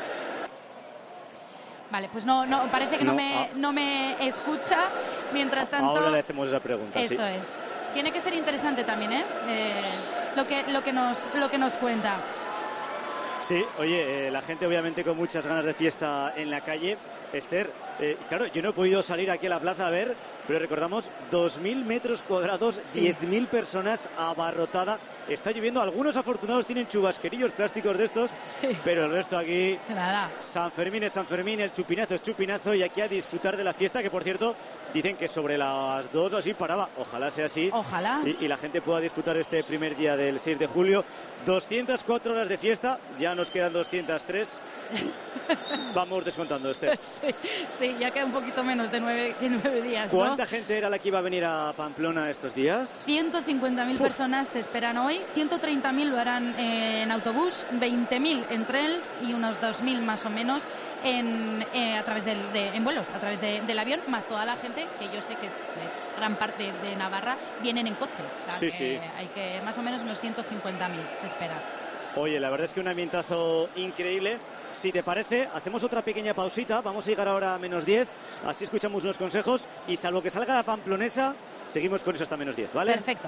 Vale, pues no, no parece que no, no, me, ah. no me escucha. Mientras tanto... Ahora le hacemos esa pregunta, Eso sí. es. Tiene que ser interesante también, ¿eh? eh lo, que, lo, que nos, lo que nos cuenta. Sí, oye, eh, la gente obviamente con muchas ganas de fiesta en la calle. Esther, eh, claro, yo no he podido salir aquí a la plaza a ver, pero recordamos, dos mil metros cuadrados, sí. diez mil personas, abarrotada. Está lloviendo, algunos afortunados tienen chubasquerillos plásticos de estos, sí. Pero el resto aquí, nada. San Fermín es San Fermín, el chupinazo es chupinazo y aquí a disfrutar de la fiesta, que por cierto, dicen que sobre las dos o así paraba. Ojalá sea así. Ojalá. Y, y la gente pueda disfrutar este primer día del seis de julio. doscientas cuatro horas de fiesta, ya ya nos quedan doscientas tres. Vamos descontando, Esther. Sí, sí, ya queda un poquito menos de nueve, de nueve días, ¿no? ¿Cuánta gente era la que iba a venir a Pamplona estos días? ciento cincuenta mil personas se esperan hoy, ciento treinta mil lo harán en autobús, veinte mil en tren y unos dos mil más o menos en, eh, a través del, de, en vuelos, a través de, del avión, más toda la gente que yo sé que de gran parte de Navarra vienen en coche. O sea, sí, que sí. Hay que más o menos unos ciento cincuenta mil se espera. Oye, la verdad es que un ambientazo increíble. Si te parece, hacemos otra pequeña pausita. Vamos a llegar ahora a menos diez. Así escuchamos unos consejos. Y salvo que salga la pamplonesa, seguimos con eso hasta menos diez, ¿vale? Perfecto.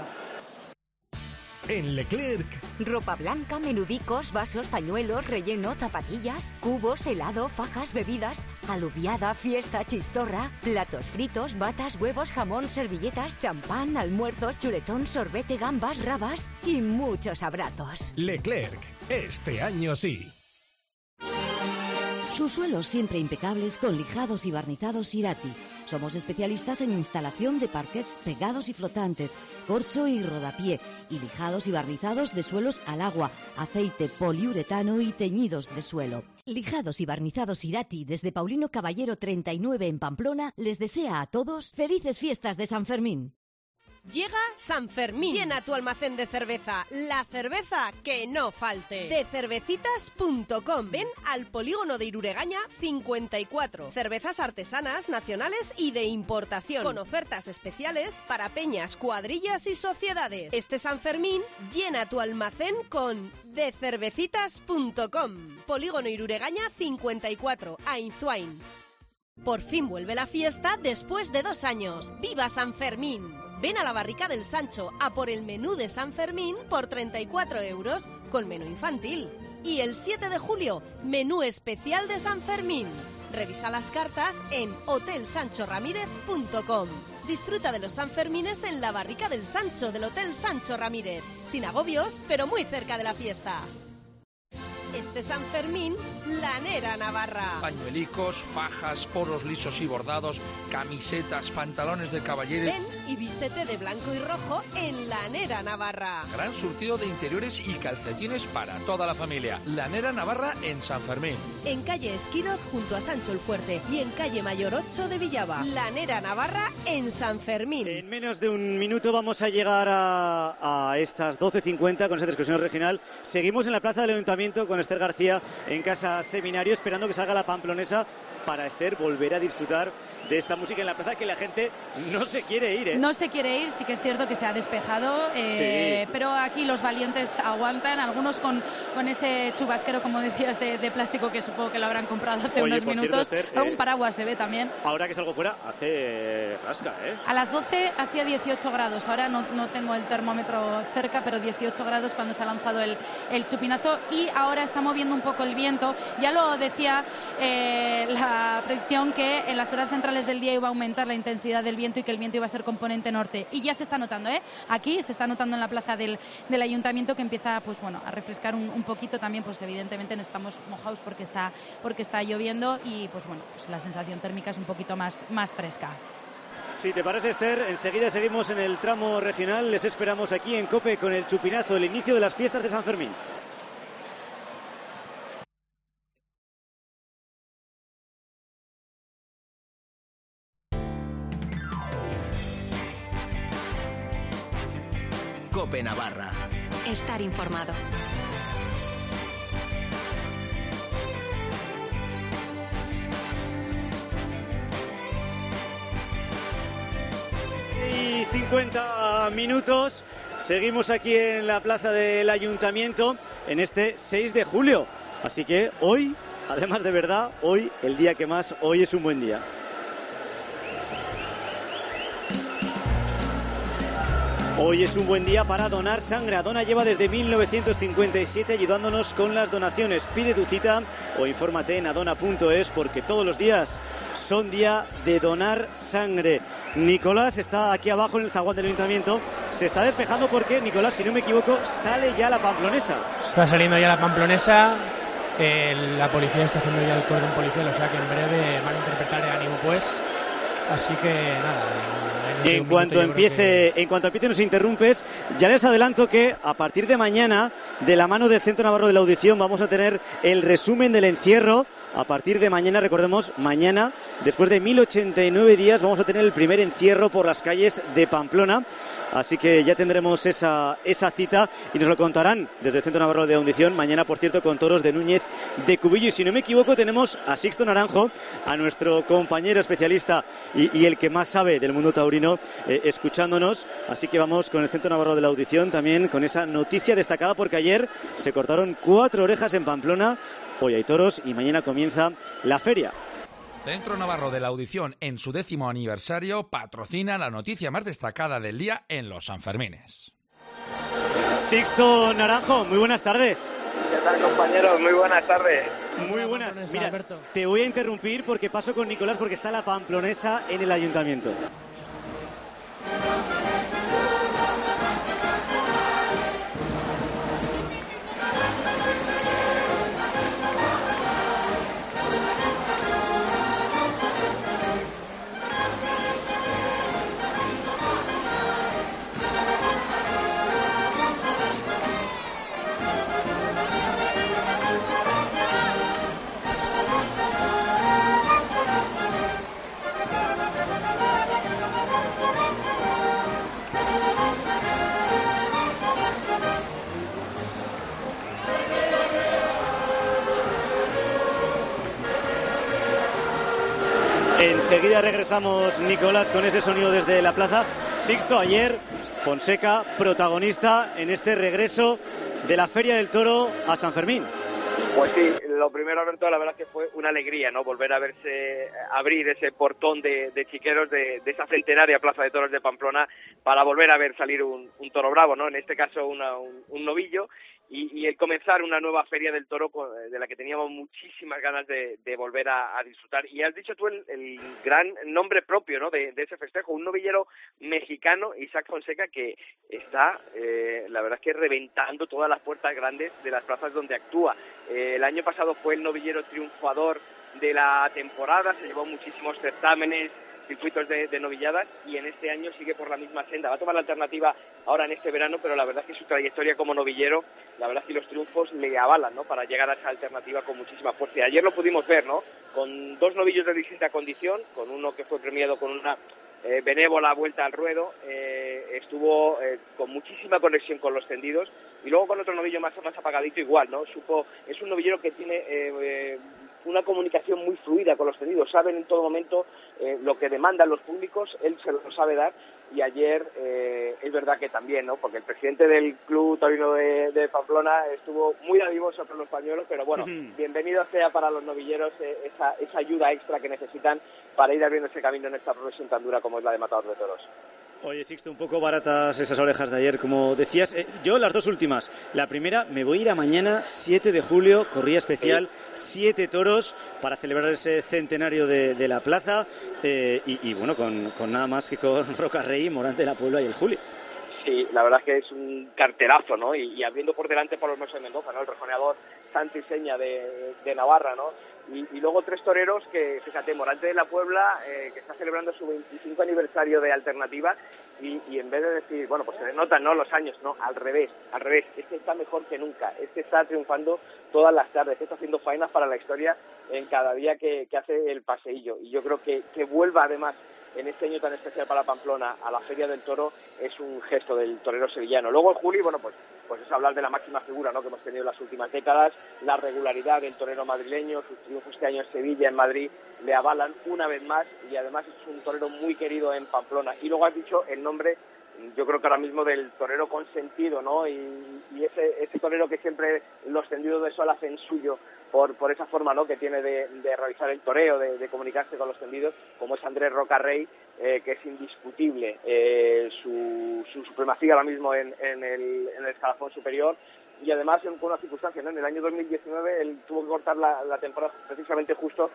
En Leclerc. Ropa blanca, menudicos, vasos, pañuelos, relleno, zapatillas, cubos, helado, fajas, bebidas, alubiada, fiesta, chistorra, platos fritos, batas, huevos, jamón, servilletas, champán, almuerzos, chuletón, sorbete, gambas, rabas y muchos abrazos. Leclerc. Este año sí. Sus suelos siempre impecables con lijados y barnizados Irati. Somos especialistas en instalación de parquets pegados y flotantes, corcho y rodapié, y lijados y barnizados de suelos al agua, aceite, poliuretano y teñidos de suelo. Lijados y barnizados Irati desde Paulino Caballero treinta y nueve en Pamplona les desea a todos felices fiestas de San Fermín. Llega San Fermín. Llena tu almacén de cerveza. La cerveza que no falte. De cervecitas punto com. Ven al polígono de Iruregaña cincuenta y cuatro. Cervezas artesanas, nacionales y de importación. Con ofertas especiales para peñas, cuadrillas y sociedades. Este San Fermín llena tu almacén con de cervecitas punto com. Polígono Iruregaña cincuenta y cuatro. Ainzuain. Por fin vuelve la fiesta después de dos años. ¡Viva San Fermín! Ven a la Barrica del Sancho a por el menú de San Fermín por treinta y cuatro euros con menú infantil. Y el siete de julio, menú especial de San Fermín. Revisa las cartas en hotel sancho ramírez punto com. Disfruta de los Sanfermines en la Barrica del Sancho del Hotel Sancho Ramírez. Sin agobios, pero muy cerca de la fiesta. Este San Fermín, Lanera Navarra. Pañuelicos, fajas, poros lisos y bordados, camisetas, pantalones de caballero. Ven y vístete de blanco y rojo en Lanera Navarra. Gran surtido de interiores y calcetines para toda la familia. Lanera Navarra en San Fermín. En calle Esquiroz junto a Sancho el Fuerte y en calle Mayor ocho de Villaba. Lanera Navarra en San Fermín. En menos de un minuto vamos a llegar a, a estas doce cincuenta con esta excursión regional. Seguimos en la plaza del Ayuntamiento con Esther García en Casa Seminario, esperando que salga la pamplonesa para, Esther, volver a disfrutar de esta música en la plaza, que la gente no se quiere ir, ¿eh? No se quiere ir, sí que es cierto que se ha despejado, eh, sí. Pero aquí los valientes aguantan, algunos con, con ese chubasquero, como decías, de, de plástico, que supongo que lo habrán comprado hace Oye, unos minutos. Cierto, Esther, Algún eh, paraguas se ve también. Ahora que salgo fuera, hace rasca, ¿eh? A las doce hacía dieciocho grados, ahora no, no tengo el termómetro cerca, pero dieciocho grados cuando se ha lanzado el, el chupinazo, y ahora está moviendo un poco el viento. Ya lo decía eh, la predicción, que en las horas centrales del día iba a aumentar la intensidad del viento y que el viento iba a ser componente norte, y ya se está notando, ¿eh? Aquí se está notando en la plaza del, del Ayuntamiento, que empieza, pues bueno, a refrescar un, un poquito. También, pues evidentemente no estamos mojados porque está, porque está lloviendo, y pues bueno, pues la sensación térmica es un poquito más, más fresca. Si te parece, Esther, enseguida seguimos en el tramo regional. Les esperamos aquí en COPE con el chupinazo, el inicio de las fiestas de San Fermín. COPE Navarra. Estar informado. Y cincuenta minutos. Seguimos aquí en la plaza del Ayuntamiento en este seis de julio. Así que hoy, además de verdad, hoy, el día que más, hoy es un buen día. Hoy es un buen día para donar sangre. Adona lleva desde mil novecientos cincuenta y siete ayudándonos con las donaciones. Pide tu cita o infórmate en adona punto es, porque todos los días son día de donar sangre. Nicolás está aquí abajo en el zaguán del Ayuntamiento. Se está despejando porque, Nicolás, si no me equivoco, sale ya la pamplonesa. Está saliendo ya la pamplonesa. Eh, la policía está haciendo ya el cordón policial, o sea que en breve van a interpretar el ánimo, pues. Así que nada. En cuanto empiece, que... en cuanto empiece nos interrumpes. Ya les adelanto que a partir de mañana, de la mano del Centro Navarro de la Audición, vamos a tener el resumen del encierro. A partir de mañana, recordemos, mañana, después de mil ochenta y nueve días, vamos a tener el primer encierro por las calles de Pamplona. Así que ya tendremos esa, esa cita y nos lo contarán desde el Centro Navarro de Audición. Mañana, por cierto, con toros de Núñez de Cubillo. Y si no me equivoco, tenemos a Sixto Naranjo, a nuestro compañero especialista y, y el que más sabe del mundo taurino, eh, escuchándonos. Así que vamos con el Centro Navarro de la Audición también con esa noticia destacada, porque ayer se cortaron cuatro orejas en Pamplona. Hoy hay toros y mañana comienza la feria. Centro Navarro de la Audición, en su décimo aniversario, patrocina la noticia más destacada del día en los Sanfermines. Sixto Naranjo, muy buenas tardes. ¿Qué tal, compañeros? Muy buenas tardes. Muy buenas. Mira, te voy a interrumpir porque paso con Nicolás porque está la pamplonesa en el ayuntamiento. Enseguida regresamos, Nicolás, con ese sonido desde la plaza. Sixto, ayer Fonseca, protagonista en este regreso de la Feria del Toro a San Fermín. Pues sí, lo primero, Alberto, la verdad es que fue una alegría, ¿no? Volver a verse, abrir ese portón de, de chiqueros de, de esa centenaria Plaza de Toros de Pamplona para volver a ver salir un, un toro bravo, ¿no? En este caso una, un, un novillo. Y, y el comenzar una nueva Feria del Toro de la que teníamos muchísimas ganas de, de volver a, a disfrutar. Y has dicho tú el, el gran nombre propio, ¿no? de, de ese festejo, un novillero mexicano, Isaac Fonseca, que está, eh, la verdad es que reventando todas las puertas grandes de las plazas donde actúa. Eh, el año pasado fue el novillero triunfador de la temporada, se llevó muchísimos certámenes, circuitos de, de novilladas, y en este año sigue por la misma senda. Va a tomar la alternativa ahora en este verano, pero la verdad es que su trayectoria como novillero, la verdad es que los triunfos le avalan, ¿no? Para llegar a esa alternativa con muchísima fuerza. Y ayer lo pudimos ver, ¿no? Con dos novillos de distinta condición, con uno que fue premiado con una eh, benévola vuelta al ruedo, eh, estuvo eh, con muchísima conexión con los tendidos, y luego con otro novillo más, más apagadito igual, ¿no? Supo, es un novillero que tiene eh, eh, una comunicación muy fluida con los tendidos, saben en todo momento eh, lo que demandan los públicos, él se lo sabe dar, y ayer eh, es verdad que también, ¿no? Porque el presidente del Club Taurino de, de Pamplona estuvo muy dadivoso con los pañuelos, pero bueno, bienvenido sea para los novilleros eh, esa, esa ayuda extra que necesitan para ir abriendo ese camino en esta profesión tan dura como es la de matador de toros. Oye, Sixto, un poco baratas esas orejas de ayer, como decías. Eh, yo las dos últimas. La primera, me voy a ir a mañana, siete de julio, corrida especial, siete toros para celebrar ese centenario de, de la plaza. Eh, y, y bueno, con, con nada más que con Roca Rey, Morante de la Puebla y el Juli. Sí, la verdad es que es un carterazo, ¿no? Y, y abriendo por delante por los Hermoso de Mendoza, ¿no? El rejoneador Santo y Seña de, de Navarra, ¿no? Y, y luego tres toreros que, fíjate, Morante de la Puebla, eh, que está celebrando su veinticinco aniversario de Alternativa, y, y en vez de decir, bueno, pues se le notan, ¿no?, los años, no, al revés, al revés, este está mejor que nunca, este está triunfando todas las tardes, este está haciendo faenas para la historia en cada día que, que hace el paseillo, y yo creo que, que vuelva además en este año tan especial para Pamplona a la Feria del Toro es un gesto del torero sevillano. Luego el Juli, bueno, pues pues es hablar de la máxima figura, ¿no?, que hemos tenido en las últimas décadas, la regularidad del torero madrileño, sus triunfos este año en Sevilla, en Madrid, le avalan una vez más, y además es un torero muy querido en Pamplona. Y luego has dicho el nombre, yo creo que ahora mismo, del torero consentido, ¿no?, y, y ese, ese torero que siempre los tendidos de sol hacen suyo por, por esa forma, ¿no?, que tiene de, de realizar el toreo, de, de comunicarse con los tendidos, como es Andrés Roca Rey, eh, que es indiscutible eh, su, su supremacía ahora mismo en, en, el, en el escalafón superior. Y además en una circunstancia, ¿no?, en el año dos mil diecinueve él tuvo que cortar la, la temporada precisamente justo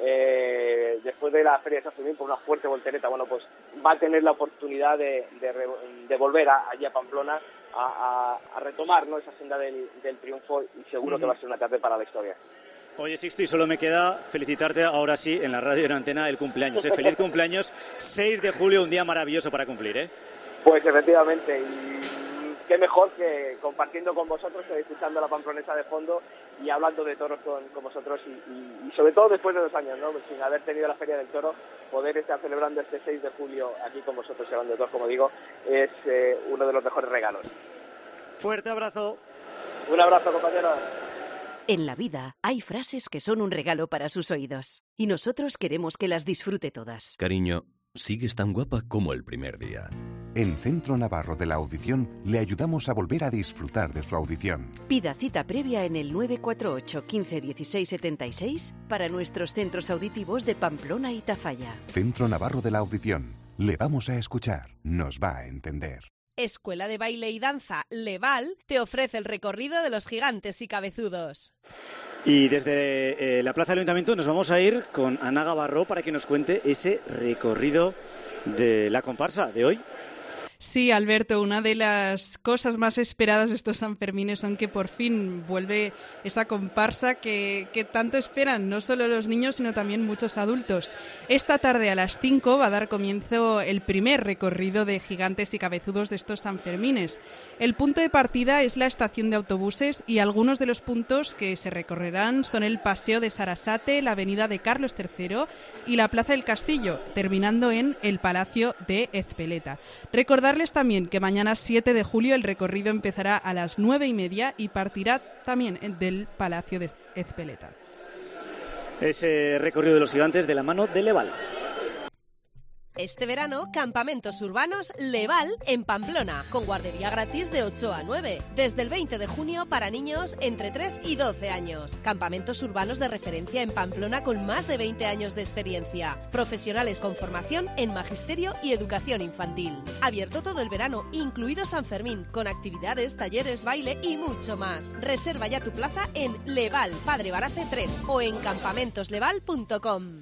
eh, después de la Feria de San Fermín por una fuerte voltereta. Bueno, pues va a tener la oportunidad de, de, de volver a, allí a Pamplona a, a, a retomar, ¿no?, esa senda del, del triunfo, y seguro uh-huh. que va a ser una tarde para la historia. Oye, Sixto, y solo me queda felicitarte ahora sí en la radio en Antena el cumpleaños. ¿eh? Feliz cumpleaños, seis de julio, un día maravilloso para cumplir, ¿eh? Pues efectivamente, y qué mejor que compartiendo con vosotros, escuchando la pamplonesa de fondo y hablando de toros con, con vosotros y, y, y sobre todo después de dos años, ¿no? Sin haber tenido la Feria del Toro, poder estar celebrando este seis de julio aquí con vosotros y hablando de toros, como digo, es eh, uno de los mejores regalos. Fuerte abrazo. Un abrazo, compañeros. En la vida hay frases que son un regalo para sus oídos y nosotros queremos que las disfrute todas. Cariño, sigues tan guapa como el primer día. En Centro Navarro de la Audición le ayudamos a volver a disfrutar de su audición. Pida cita previa en el nueve cuatro ocho, quince, dieciséis, setenta y seis para nuestros centros auditivos de Pamplona y Tafalla. Centro Navarro de la Audición. Le vamos a escuchar, nos va a entender. Escuela de Baile y Danza Leval te ofrece el recorrido de los gigantes y cabezudos. Y desde eh, la Plaza del Ayuntamiento nos vamos a ir con Ana Gavarró para que nos cuente ese recorrido de la comparsa de hoy. Sí, Alberto, una de las cosas más esperadas de estos Sanfermines son que por fin vuelve esa comparsa que, que tanto esperan, no solo los niños, sino también muchos adultos. Esta tarde a las cinco va a dar comienzo el primer recorrido de gigantes y cabezudos de estos Sanfermines. El punto de partida es la estación de autobuses y algunos de los puntos que se recorrerán son el Paseo de Sarasate, la Avenida de Carlos tercero y la Plaza del Castillo, terminando en el Palacio de Ezpeleta. Recordarles también que mañana siete de julio el recorrido empezará a las nueve y media y partirá también del Palacio de Ezpeleta. Ese recorrido de los gigantes de la mano de Leval. Este verano, campamentos urbanos Leval en Pamplona, con guardería gratis de ocho a nueve, desde el veinte de junio para niños entre tres y doce años. Campamentos urbanos de referencia en Pamplona con más de veinte años de experiencia. Profesionales con formación en magisterio y educación infantil. Abierto todo el verano, incluido San Fermín, con actividades, talleres, baile y mucho más. Reserva ya tu plaza en Leval, Padre Barace tres o en campamentos leval punto com.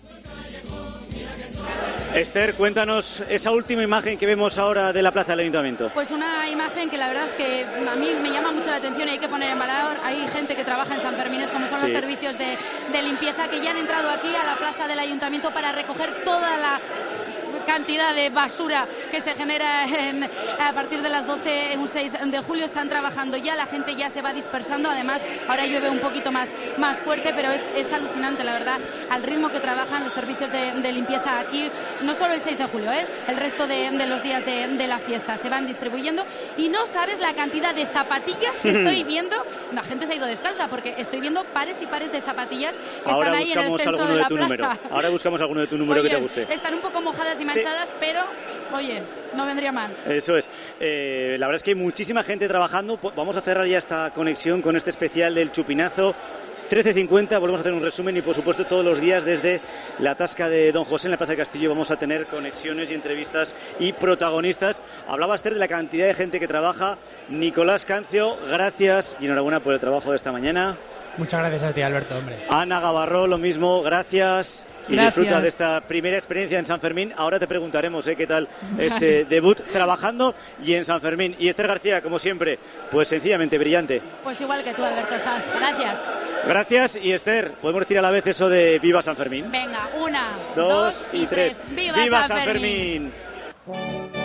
Esther, cuéntanos esa última imagen que vemos ahora de la Plaza del Ayuntamiento. Pues una imagen que la verdad que a mí me llama mucho la atención y hay que poner en valor. Hay gente que trabaja en San Fermines, como son sí. los servicios de, de limpieza, que ya han entrado aquí a la Plaza del Ayuntamiento para recoger toda la cantidad de basura que se genera en, a partir de las doce, un seis de julio. Están trabajando ya, la gente ya se va dispersando. Además, ahora llueve un poquito más, más fuerte, pero es, es alucinante, la verdad, al ritmo que trabajan los servicios de, de limpieza aquí. No solo el seis de julio, ¿eh? el resto de, de los días de, de la fiesta se van distribuyendo. Y no sabes la cantidad de zapatillas que estoy viendo. La gente se ha ido descalza porque estoy viendo pares y pares de zapatillas que ahora están ahí en el centro alguno de la de tu plaza. número. Ahora buscamos alguno de tu número Oye, que te guste. Están un poco mojadas y manchadas, sí. pero, oye, no vendría mal. Eso es. Eh, la verdad es que hay muchísima gente trabajando. Vamos a cerrar ya esta conexión con este especial del Chupinazo. trece cincuenta, volvemos a hacer un resumen y por supuesto todos los días desde la Tasca de Don José en la Plaza del Castillo vamos a tener conexiones y entrevistas y protagonistas. Hablaba Esther de la cantidad de gente que trabaja. Nicolás Cancio, gracias y enhorabuena por el trabajo de esta mañana. Muchas gracias a ti, Alberto, hombre. Ana Gavarró, lo mismo, gracias. Y Gracias. Disfruta de esta primera experiencia en San Fermín. Ahora te preguntaremos ¿eh? qué tal este debut trabajando y en San Fermín. Y Esther García, como siempre, pues sencillamente brillante. Pues igual que tú, Alberto Sanz. Gracias. Gracias. Y Esther, podemos decir a la vez eso de Viva San Fermín. Venga, una, dos, dos y tres. tres. ¡Viva, ¡Viva San San Fermín! Fermín!